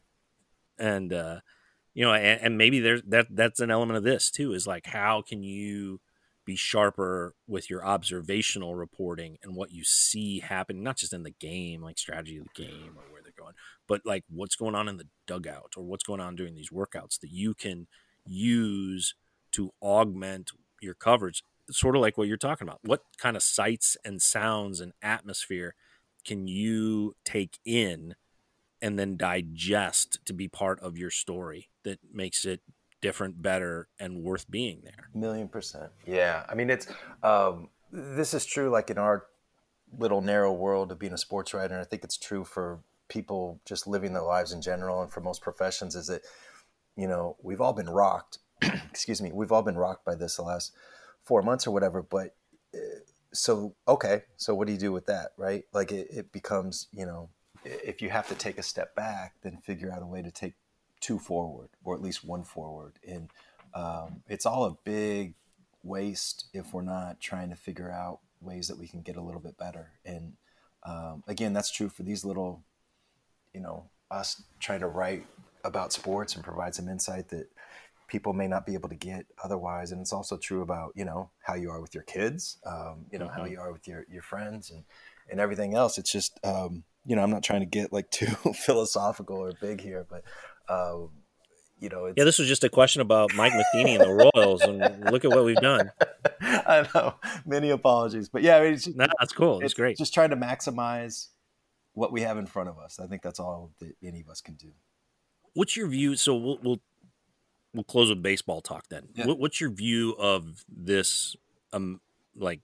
and, uh, you know, and, and maybe there's that, that's an element of this too, is like, how can you be sharper with your observational reporting and what you see happening, not just in the game, like strategy of the game or where they're going, but like what's going on in the dugout or what's going on during these workouts that you can use to augment your coverage, sort of like what you're talking about. What kind of sights and sounds and atmosphere can you take in and then digest to be part of your story that makes it different, better, and worth being there? Million percent. Yeah. I mean, it's, um, this is true like in our little narrow world of being a sports writer. And I think it's true for people just living their lives in general. And for most professions is that, you know, we've all been rocked, excuse me, we've all been rocked by this the last four months or whatever. But uh, so, okay. So what do you do with that? Right? Like it, it becomes, you know, if you have to take a step back, then figure out a way to take two forward or at least one forward. And um, it's all a big waste if we're not trying to figure out ways that we can get a little bit better. And um, again, that's true for these little, you know, us trying to write about sports and provide some insight that people may not be able to get otherwise. And it's also true about, you know, how you are with your kids, um, you know, mm-hmm. how you are with your, your friends and, and everything else. It's just, um, you know, I'm not trying to get like too philosophical or big here, but, uh, you know, it's... yeah, this was just a question about Mike Matheny and the Royals, and look at what we've done. I know, many apologies, but yeah, I mean, it's just, no, that's cool. It's, it's great. Just trying to maximize what we have in front of us. I think that's all that any of us can do. What's your view? So we'll we'll, we'll close with baseball talk then. Yeah. What, what's your view of this, um, like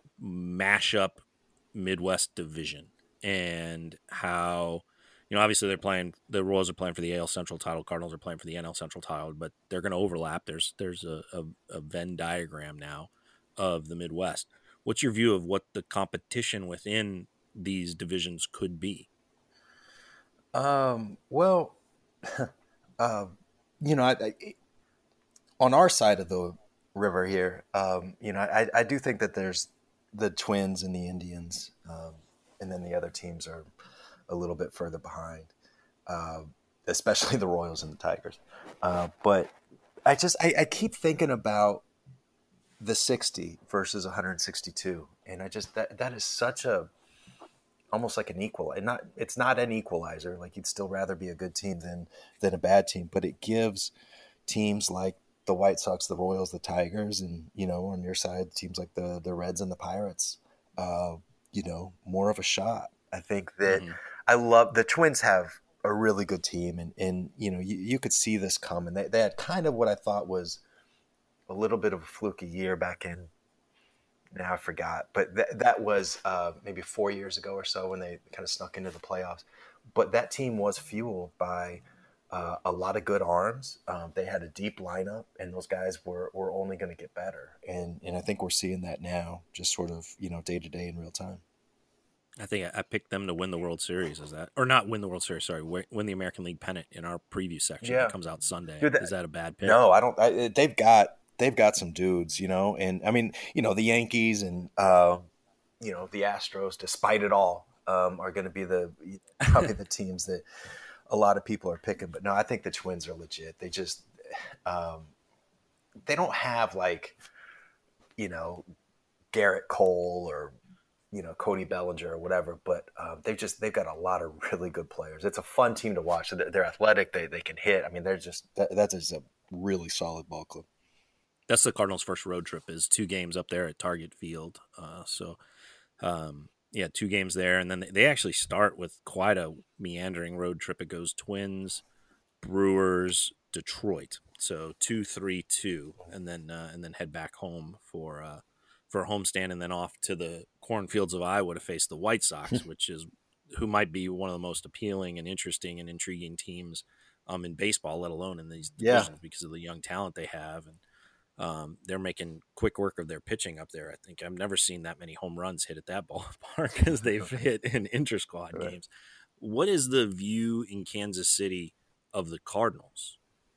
mashup Midwest division and how? You know, obviously they're playing. The Royals are playing for the A L Central title. Cardinals are playing for the N L Central title, but they're going to overlap. There's there's a, a, a Venn diagram now of the Midwest. What's your view of what the competition within these divisions could be? Um. Well, uh, you know, I, I, on our side of the river here, um, you know, I, I do think that there's the Twins and the Indians. Um, and then the other teams are a little bit further behind, uh, especially the Royals and the Tigers. Uh, but I just I, I keep thinking about the sixty versus one hundred sixty-two, and I just that that is such a almost like an equal, and not it's not an equalizer. Like you'd still rather be a good team than than a bad team, but it gives teams like the White Sox, the Royals, the Tigers, and you know on your side teams like the the Reds and the Pirates, uh, you know more of a shot. I think that mm-hmm. I love the Twins have a really good team, and and you know you, you could see this coming. They they had kind of what I thought was a little bit of a fluky year back in. Now I forgot, but th- that was uh, maybe four years ago or so when they kind of snuck into the playoffs. But that team was fueled by uh, a lot of good arms. Um, they had a deep lineup, and those guys were, were only going to get better. And and I think we're seeing that now, just sort of you know day to day in real time. I think I picked them to win the World Series. Is that or not win the World Series? Sorry, win the American League pennant in our preview section. Yeah. That comes out Sunday. Dude, that, is that a bad pick? No, I don't. I, they've got. They've got some dudes, you know, and I mean, you know, the Yankees and, uh, you know, the Astros, despite it all, um, are going to be the probably the teams that a lot of people are picking. But no, I think the Twins are legit. They just um, they don't have like, you know, Garrett Cole or, you know, Cody Bellinger or whatever. But um, they've just they've got a lot of really good players. It's a fun team to watch. They're, they're athletic. They they can hit. I mean, they're just that, that's just a really solid ball club. That's the Cardinals' first road trip is two games up there at Target Field. Uh, so, um, yeah, two games there. And then they actually start with quite a meandering road trip. It goes Twins, Brewers, Detroit. So two, three, two, and then uh, and then head back home for uh, for a homestand, and then off to the cornfields of Iowa to face the White Sox, which is who might be one of the most appealing and interesting and intriguing teams um, in baseball, let alone in these divisions yeah. because of the young talent they have. And Um, they're making quick work of their pitching up there. I think I've never seen that many home runs hit at that ballpark as they've hit in inter-squad right. games. What is the view in Kansas City of the Cardinals?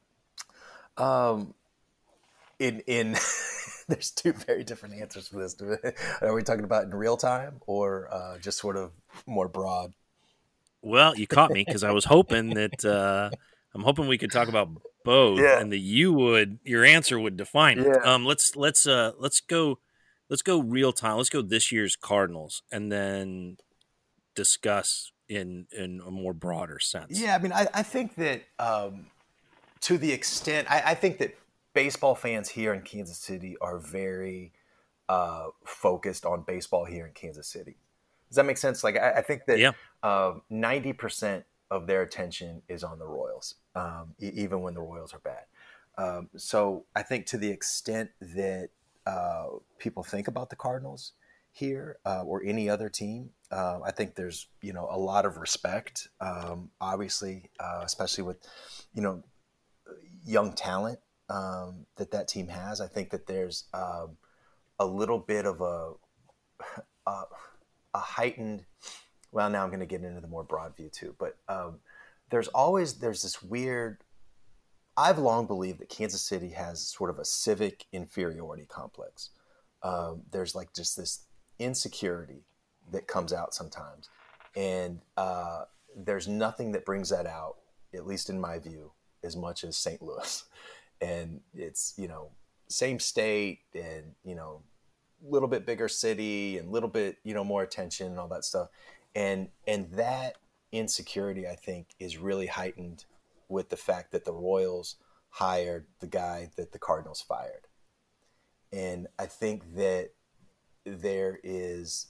Um, in in there's two very different answers for this. Are we talking about in real time or uh, just sort of more broad? Well, you caught me because I was hoping that uh, I'm hoping we could talk about both, yeah. and that you would your answer would define it. Yeah. Um, let's let's uh let's go let's go real time. Let's go this year's Cardinals, and then discuss in in a more broader sense. Yeah, I mean, I, I think that um, to the extent I, I think that baseball fans here in Kansas City are very uh, focused on baseball here in Kansas City. Does that make sense? Like, I, I think that yeah. uh, ninety percent of their attention is on the Royals, um, e- even when the Royals are bad. Um, so I think to the extent that uh, people think about the Cardinals here uh, or any other team, uh, I think there's, you know, a lot of respect, um, obviously, uh, especially with, you know, young talent um, that that team has. I think that there's um, a little bit of a, a, a heightened Well, now I'm going to get into the more broad view too, but um, there's always, there's this weird, I've long believed that Kansas City has sort of a civic inferiority complex. Um, there's like just this insecurity that comes out sometimes. And uh, there's nothing that brings that out, at least in my view, as much as Saint Louis. And it's, you know, same state and, you know, a little bit bigger city and a little bit, you know, more attention and all that stuff. And and that insecurity, I think, is really heightened with the fact that the Royals hired the guy that the Cardinals fired. And I think that there is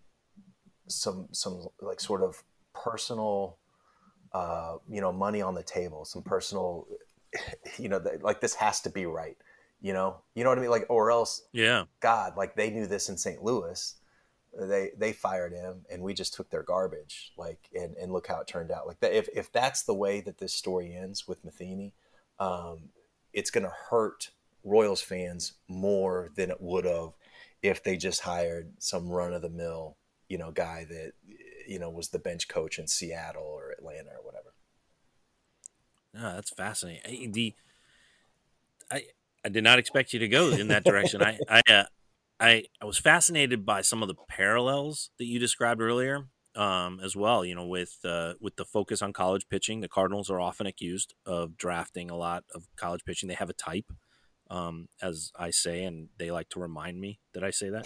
some some like sort of personal, uh, you know, money on the table, some personal, you know, like this has to be right, you know, you know what I mean? Like, or else, yeah, God, like they knew this in Saint Louis. They they fired him, and we just took their garbage. Like, and, and look how it turned out. Like, that, if if that's the way that this story ends with Matheny, um, it's going to hurt Royals fans more than it would have if they just hired some run of the mill, you know, guy that you know was the bench coach in Seattle or Atlanta or whatever. No, that's fascinating. The I I did not expect you to go in that direction. I I. Uh, I, I was fascinated by some of the parallels that you described earlier um, as well. You know, with uh, with the focus on college pitching, the Cardinals are often accused of drafting a lot of college pitching. They have a type, um, as I say, and they like to remind me that I say that.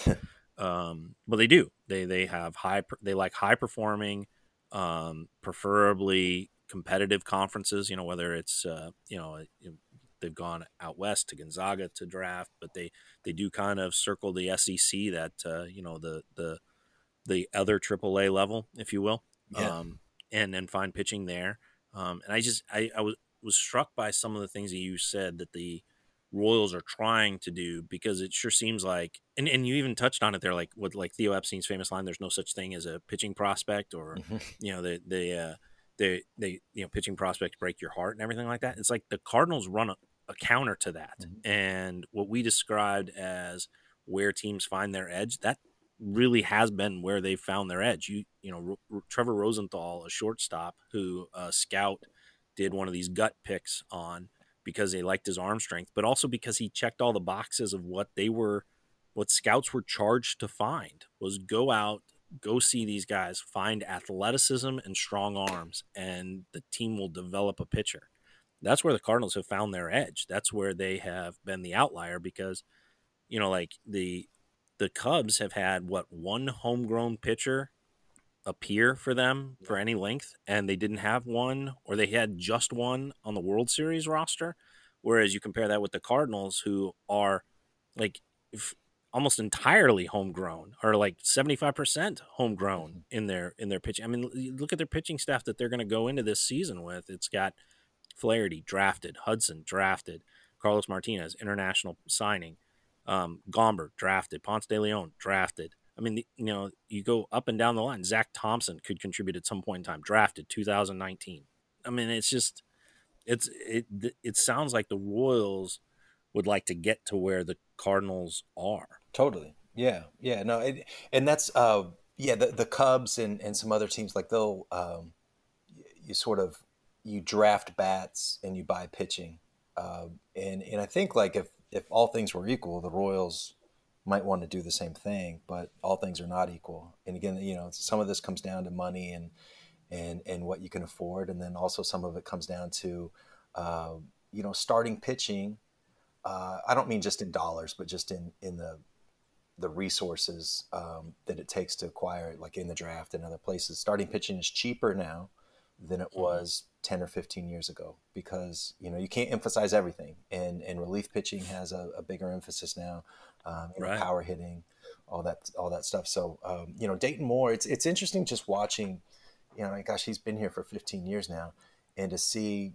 um, but they do. They they have high. They like high performing, um, preferably competitive conferences. You know, whether it's uh, you know. They've gone out west to Gonzaga to draft, but they, they do kind of circle the S E C, that uh, you know the the the other triple A level, if you will, Yeah. um, and then find pitching there. Um, and I just I, I was was struck by some of the things that you said that the Royals are trying to do, because it sure seems like, and, and you even touched on it there, like with like Theo Epstein's famous line, "There's no such thing as a pitching prospect," or Mm-hmm. you know they they uh, they they you know pitching prospects break your heart and everything like that. It's like the Cardinals run a, a counter to that, Mm-hmm. and what we described as where teams find their edge, that really has been where they've found their edge. You you know, R- Trevor Rosenthal, a shortstop who a scout did one of these gut picks on because they liked his arm strength, but also because he checked all the boxes of what they were, what scouts were charged to find, was go out, go see these guys, find athleticism and strong arms, and the team will develop a pitcher. That's where the Cardinals have found their edge. That's where they have been the outlier, because you know, like the the Cubs have had what, one homegrown pitcher appear for them for any length, and they didn't have one, or they had just one on the World Series roster. Whereas you compare that with the Cardinals, who are like f- almost entirely homegrown, or like seventy-five percent homegrown in their in their pitching. I mean, look at their pitching staff that they're going to go into this season with. It's got Flaherty drafted, Hudson drafted, Carlos Martinez international signing, um, Gomber drafted, Ponce de Leon drafted. I mean, you know, you go up and down the line. Zach Thompson could contribute at some point in time. Drafted two thousand nineteen. I mean, it's just it's it it sounds like the Royals would like to get to where the Cardinals are. Totally. Yeah. Yeah. No. It, and that's uh yeah the the Cubs and and some other teams, like they'll um you sort of you draft bats and you buy pitching, uh, and and I think like if if all things were equal, the Royals might want to do the same thing, but all things are not equal. And again, you know, some of this comes down to money and and and what you can afford, and then also some of it comes down to uh, you know starting pitching. Uh, I don't mean just in dollars, but just in in the the resources um, that it takes to acquire it, like in the draft and other places. Starting pitching is cheaper now than it was ten or fifteen years ago, because you know you can't emphasize everything, and and relief pitching has a, a bigger emphasis now, um, you know, Right. power hitting, all that all that stuff. So um, you know Dayton Moore, it's it's interesting just watching, you know, gosh, he's been here for fifteen years now, and to see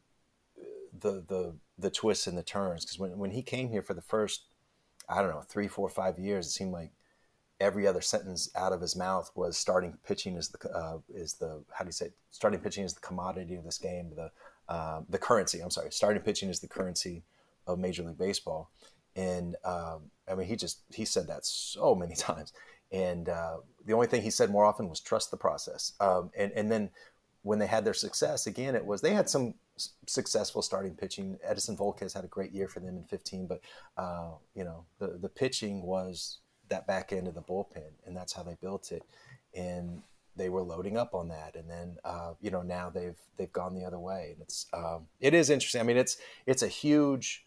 the the the twists and the turns, because when when he came here for the first, I don't know, three, four, five years, it seemed like every other sentence out of his mouth was starting pitching is the uh, is the how do you say it? Starting pitching is the commodity of this game, the uh, the currency. I'm sorry, starting pitching is the currency of Major League Baseball, and um, I mean he just he said that so many times, and uh, the only thing he said more often was trust the process, um, and and then when they had their success again, it was they had some successful starting pitching. Edison Volquez had a great year for them in fifteen, but uh, you know the the pitching was that back end of the bullpen, and that's how they built it, and they were loading up on that, and then uh, you know now they've they've gone the other way, and it's um, it is interesting. I mean, it's it's a huge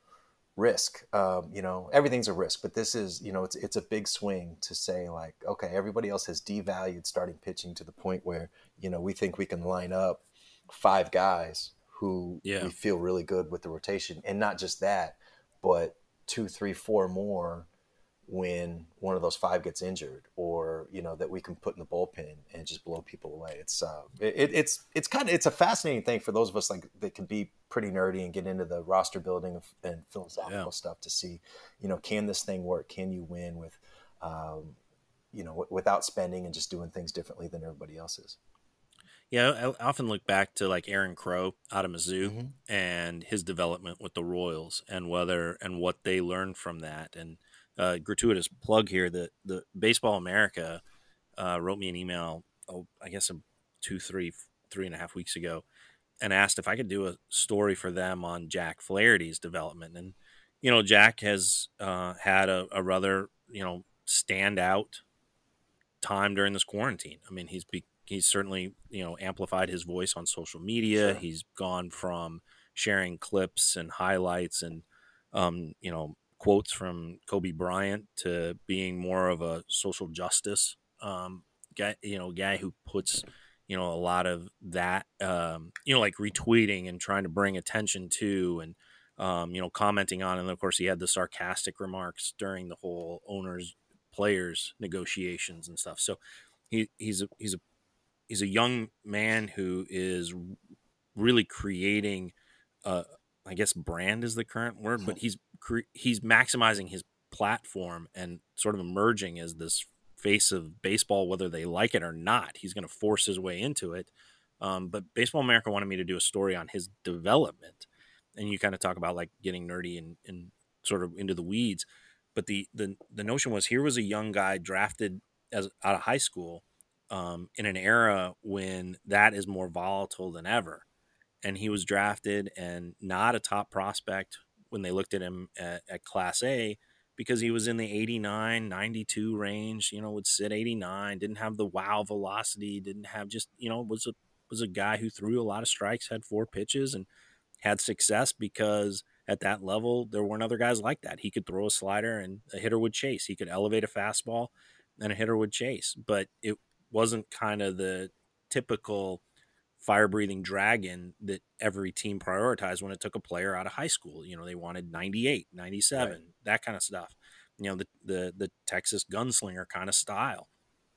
risk. Um, you know, everything's a risk, but this is you know it's it's a big swing to say like, okay, everybody else has devalued starting pitching to the point where you know we think we can line up five guys who Yeah. we feel really good with the rotation, and not just that, but two, three, four more when one of those five gets injured, or you know that we can put in the bullpen and just blow people away. It's uh, it, it's it's kind of it's a fascinating thing for those of us like that can be pretty nerdy and get into the roster building and philosophical Yeah. stuff to see, you know, can this thing work? Can you win with, um, you know, w- without spending and just doing things differently than everybody else is? Yeah, I often look back to like Aaron Crow out of Mizzou Mm-hmm. and his development with the Royals, and whether and what they learned from that. And uh, gratuitous plug here that the Baseball America uh, wrote me an email, oh, I guess um, two, three, three and a half weeks ago, and asked if I could do a story for them on Jack Flaherty's development. And you know, Jack has uh, had a, a rather you know standout time during this quarantine. I mean, he's be, he's certainly, you know, amplified his voice on social media. Sure. He's gone from sharing clips and highlights and, um, you know, quotes from Kobe Bryant to being more of a social justice um, guy, you know, guy who puts, you know, a lot of that, um, you know, like retweeting and trying to bring attention to and, um, you know, commenting on. And of course, he had the sarcastic remarks during the whole owners players negotiations and stuff. So he, he's a, he's a, he's a young man who is really creating, uh, I guess brand is the current word, but he's, cre- he's maximizing his platform and sort of emerging as this face of baseball, whether they like it or not. He's going to force his way into it. Um, but Baseball America wanted me to do a story on his development. And you kind of talk about like getting nerdy and, and sort of into the weeds. But the, the, the notion was here was a young guy drafted as out of high school um, in an era when that is more volatile than ever. And he was drafted and not a top prospect when they looked at him at, at Class A because he was in the eighty-nine, ninety-two range, you know, would sit eighty-nine, didn't have the wow velocity, didn't have just, you know, was a was a guy who threw a lot of strikes, had four pitches and had success because at that level there weren't other guys like that. He could throw a slider and a hitter would chase. He could elevate a fastball and a hitter would chase, but it wasn't kind of the typical fire-breathing dragon that every team prioritized when it took a player out of high school. You know, they wanted ninety-eight, ninety-seven, right. That kind of stuff. You know, the, the, the Texas gunslinger kind of style.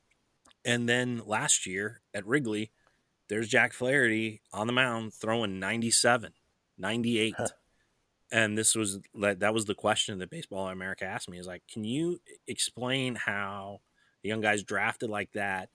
And then last year at Wrigley, there's Jack Flaherty on the mound throwing ninety-seven, ninety-eight. Huh. And this was, that was the question that Baseball America asked me is like, can you explain how a young guy's drafted like that,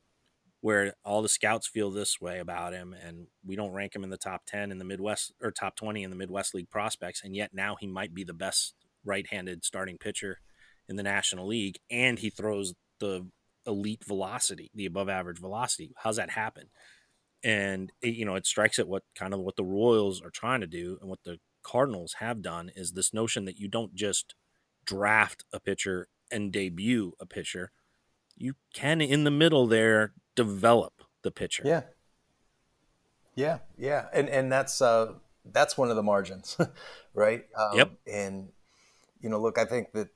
where all the scouts feel this way about him and we don't rank him in the top ten in the Midwest or top twenty in the Midwest League prospects. And yet now he might be the best right-handed starting pitcher in the National League. And he throws the elite velocity, the above average velocity. How's that happen? And it, you know, it strikes at what kind of what the Royals are trying to do and what the Cardinals have done is this notion that you don't just draft a pitcher and debut a pitcher. You can, in the middle there, develop the pitcher. Yeah. Yeah. Yeah. And, and that's, uh, that's one of the margins, right? Um, yep. And, you know, look, I think that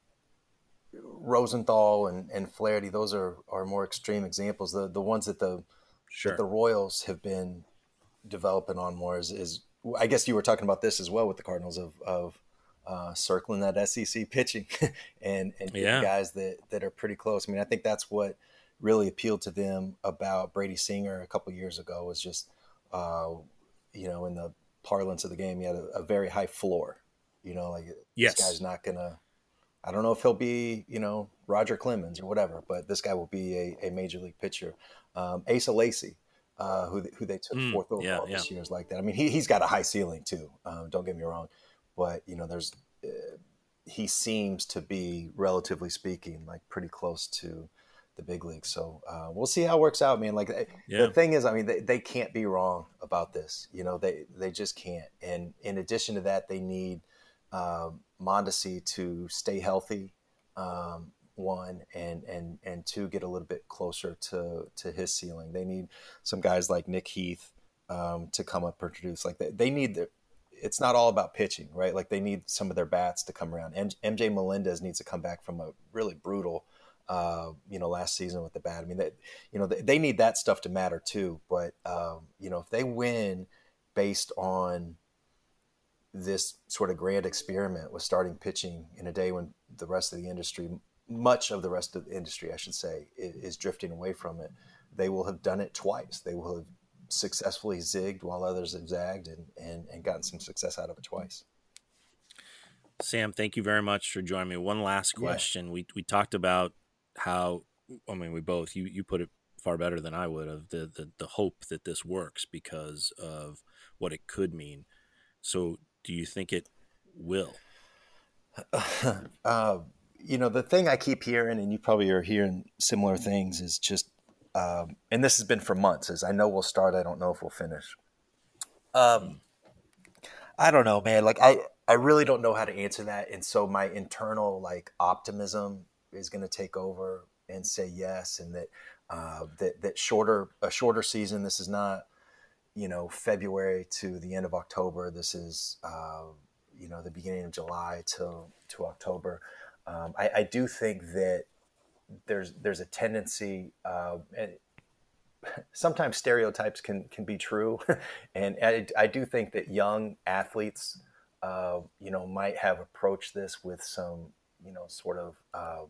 Rosenthal and, and Flaherty, those are, are more extreme examples. The, the ones that the, sure. that the Royals have been developing on more is, is, I guess you were talking about this as well with the Cardinals of, of, uh, circling that S E C pitching and, and yeah. guys that, that are pretty close. I mean, I think that's what really appealed to them about Brady Singer a couple of years ago was just, uh, you know, in the parlance of the game, he had a, a very high floor, you know, like yes. this guy's not going to, I don't know if he'll be, you know, Roger Clemens or whatever, but this guy will be a, a major league pitcher. Um, Asa Lacy, uh, who, who they took mm, fourth overall yeah, this yeah. year is like that. I mean, he, he's got a high ceiling too. Um, don't get me wrong. But, you know, there's uh, he seems to be, relatively speaking, like pretty close to the big leagues. So uh, we'll see how it works out, man. Like yeah. the thing is, I mean, they, they can't be wrong about this. You know, they they just can't. And in addition to that, they need um, Mondesi to stay healthy, um, one, and and and two, get a little bit closer to to his ceiling. They need some guys like Nick Heath um, to come up and produce. Like they, they need the. It's not all about pitching, right? Like they need some of their bats to come around. And M J Melendez needs to come back from a really brutal, uh, you know, last season with the bat. I mean, they, you know, they, they need that stuff to matter too. But, um, you know, if they win based on this sort of grand experiment with starting pitching in a day when the rest of the industry, much of the rest of the industry, I should say, is, is drifting away from it, they will have done it twice. They will have successfully zigged while others have zagged and, and, and gotten some success out of it twice. Sam, thank you very much for joining me. One last question. Yeah. We we talked about how, I mean, we both, you, you put it far better than I would of the, the, the hope that this works because of what it could mean. So do you think it will? uh, you know, the thing I keep hearing, and you probably are hearing similar things, is just, Um, and this has been for months, is I know we'll start. I don't know if we'll finish. Um, I don't know, man. Like I, I really don't know how to answer that. And so my internal like optimism is going to take over and say yes. And that Uh, that that shorter a shorter season. This is not, you know, February to the end of October. This is uh, you know, the beginning of July to to October. Um, I, I do think that there's there's a tendency, uh, and sometimes stereotypes can can be true, and I, I do think that young athletes, uh, you know, might have approached this with some, you know, sort of, um,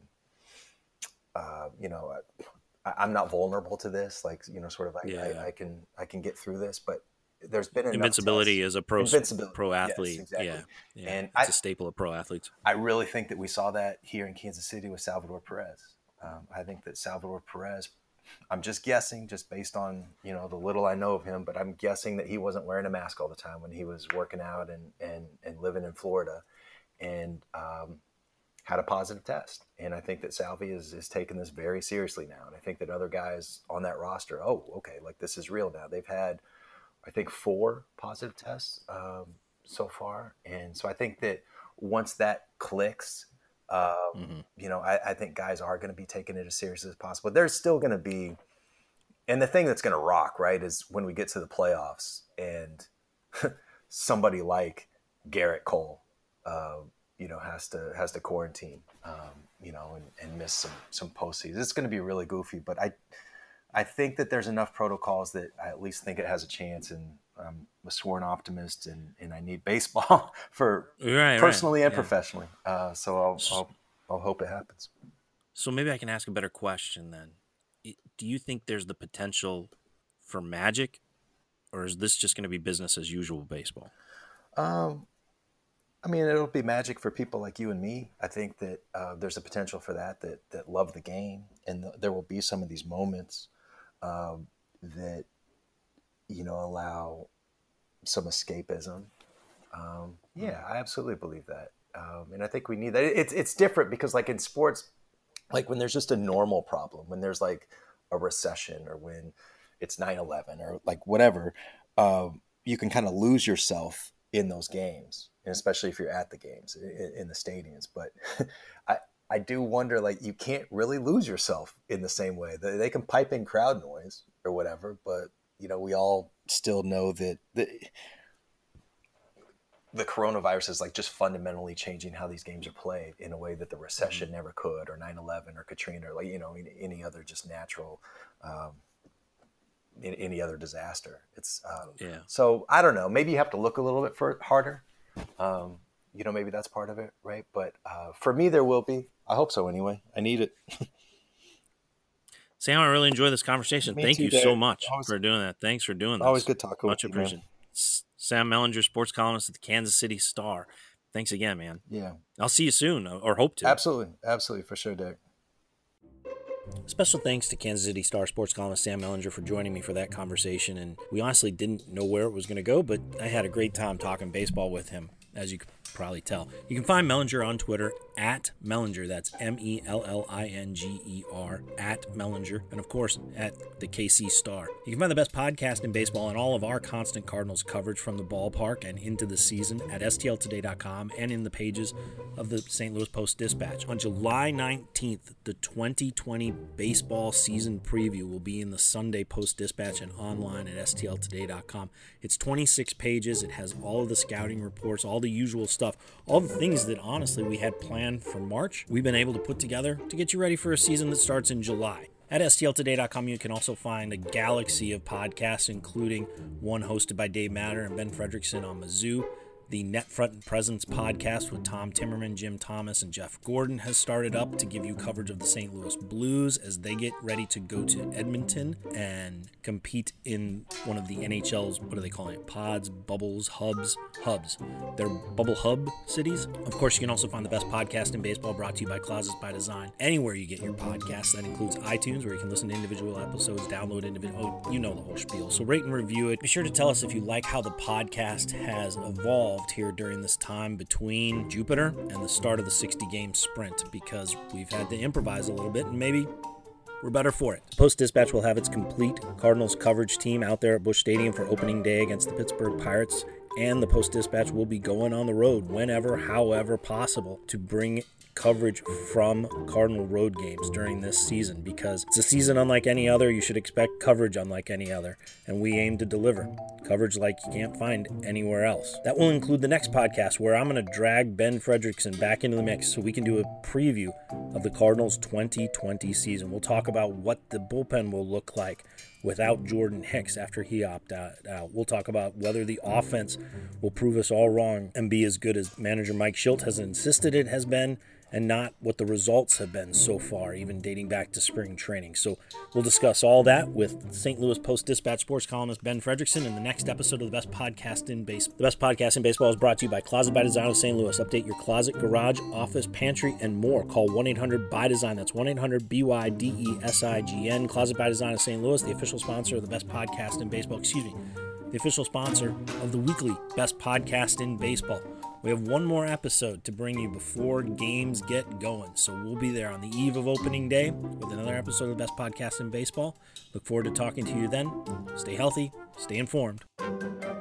uh, you know, I, I'm not vulnerable to this, like, you know, sort of, like, yeah, I, yeah. I can I can get through this, but there's been enough invincibility tests. as a pro Invincibility. pro athlete. Yes, exactly. Yeah, yeah. And it's I, a staple of pro athletes. I really think that we saw that here in Kansas City with Salvador Perez. Um, I think that Salvador Perez, I'm just guessing, just based on, you know, the little I know of him, but I'm guessing that he wasn't wearing a mask all the time when he was working out and and, and living in Florida, and um, had a positive test. And I think that Salvi is, is taking this very seriously now. And I think that other guys on that roster, oh, okay, like, this is real now. They've had, I think, four positive tests um, so far. And so I think that once that clicks, um, mm-hmm. you know, I, I think guys are going to be taking it as seriously as possible. There's still going to be, and the thing that's going to rock, right, is when we get to the playoffs and somebody like Garrett Cole, uh, you know, has to has to quarantine, um, you know, and, and miss some some postseasons. It's going to be really goofy, but I I think that there's enough protocols that I at least think it has a chance. And I'm a sworn optimist, and, and I need baseball for right, personally right. and yeah. professionally. Uh, so I'll, I'll I'll hope it happens. So maybe I can ask a better question then. Do you think there's the potential for magic, or is this just going to be business as usual baseball? Um. I mean, it'll be magic for people like you and me. I think that uh, there's a potential for that, that that love the game, and th- there will be some of these moments um, that, you know, allow some escapism. Um, yeah, I absolutely believe that, um, and I think we need that. It's it's different because, like, in sports, like when there's just a normal problem, when there's like a recession, or when it's nine eleven, or like whatever, uh, you can kind of lose yourself in those games. And especially if you're at the games in, in the stadiums. But I, I do wonder, like, you can't really lose yourself in the same way. They, they can pipe in crowd noise or whatever, but, you know, we all still know that the, the coronavirus is, like, just fundamentally changing how these games are played in a way that the recession mm-hmm. never could, or nine eleven or Katrina, or, like, you know, any other just natural um, any other disaster. It's um, yeah. So I don't know. Maybe you have to look a little bit for, harder. Um, you know, maybe that's part of it, right? But uh, for me, there will be. I hope so anyway. I need it. Sam, I really enjoyed this conversation. Me Thank too, you Derek. so much always, for doing that. Thanks for doing this. Always good talking much with you, appreciated. Sam Mellinger, sports columnist at the Kansas City Star. Thanks again, man. Yeah. I'll see you soon, or hope to. Absolutely. Absolutely. For sure, Derek. Special thanks to Kansas City Star sports columnist Sam Mellinger for joining me for that conversation. And we honestly didn't know where it was going to go, but I had a great time talking baseball with him, as you could probably tell. You can find Mellinger on Twitter at Mellinger. That's M E L L I N G E R, at Mellinger. And of course, at the K C Star. You can find the best podcast in baseball and all of our constant Cardinals coverage from the ballpark and into the season at S T L today dot com and in the pages of the Saint Louis Post-Dispatch. On July nineteenth, the twenty twenty baseball season preview will be in the Sunday Post-Dispatch and online at S T L today dot com. It's twenty-six pages. It has all of the scouting reports, all the usual stuff, all the things that honestly we had planned for March, we've been able to put together to get you ready for a season that starts in July. At S T L today dot com, you can also find a galaxy of podcasts, including one hosted by Dave Matter and Ben Fredrickson on Mizzou. The Net Front and Presence podcast with Tom Timmerman, Jim Thomas, and Jeff Gordon has started up to give you coverage of the Saint Louis Blues as they get ready to go to Edmonton and compete in one of the N H L's, what are they calling it? Pods, bubbles, hubs, hubs. They're bubble hub cities. Of course, you can also find the best podcast in baseball brought to you by Closets by Design. Anywhere you get your podcasts, that includes iTunes, where you can listen to individual episodes, download individual, oh, you know the whole spiel. So rate and review it. Be sure to tell us if you like how the podcast has evolved here during this time between Jupiter and the start of the sixty-game sprint, because we've had to improvise a little bit and maybe we're better for it. Post-Dispatch will have its complete Cardinals coverage team out there at Busch Stadium for opening day against the Pittsburgh Pirates and the Post-Dispatch will be going on the road whenever, however possible, to bring coverage from Cardinal road games during this season, because it's a season unlike any other. You should expect coverage unlike any other, and we aim to deliver coverage like you can't find anywhere else. That will include the next podcast, where I'm going to drag Ben Frederickson back into the mix so we can do a preview of the Cardinals twenty twenty season. We'll talk about what the bullpen will look like without Jordan Hicks after he opted out. We'll talk about whether the offense will prove us all wrong and be as good as manager Mike Shildt has insisted it has been, and not what the results have been so far, even dating back to spring training. So we'll discuss all that with Saint Louis Post-Dispatch sports columnist Ben Frederickson in the next episode of the Best Podcast in Baseball. The Best Podcast in Baseball is brought to you by Closet by Design of Saint Louis. Update your closet, garage, office, pantry, and more. Call one eight hundred by design. That's one eight hundred B Y D E S I G N. Closet by Design of Saint Louis, the official sponsor of the Best Podcast in Baseball. Excuse me, the official sponsor of the weekly Best Podcast in Baseball. We have one more episode to bring you before games get going, so we'll be there on the eve of opening day with another episode of the Best Podcast in Baseball. Look forward to talking to you then. Stay healthy, stay informed.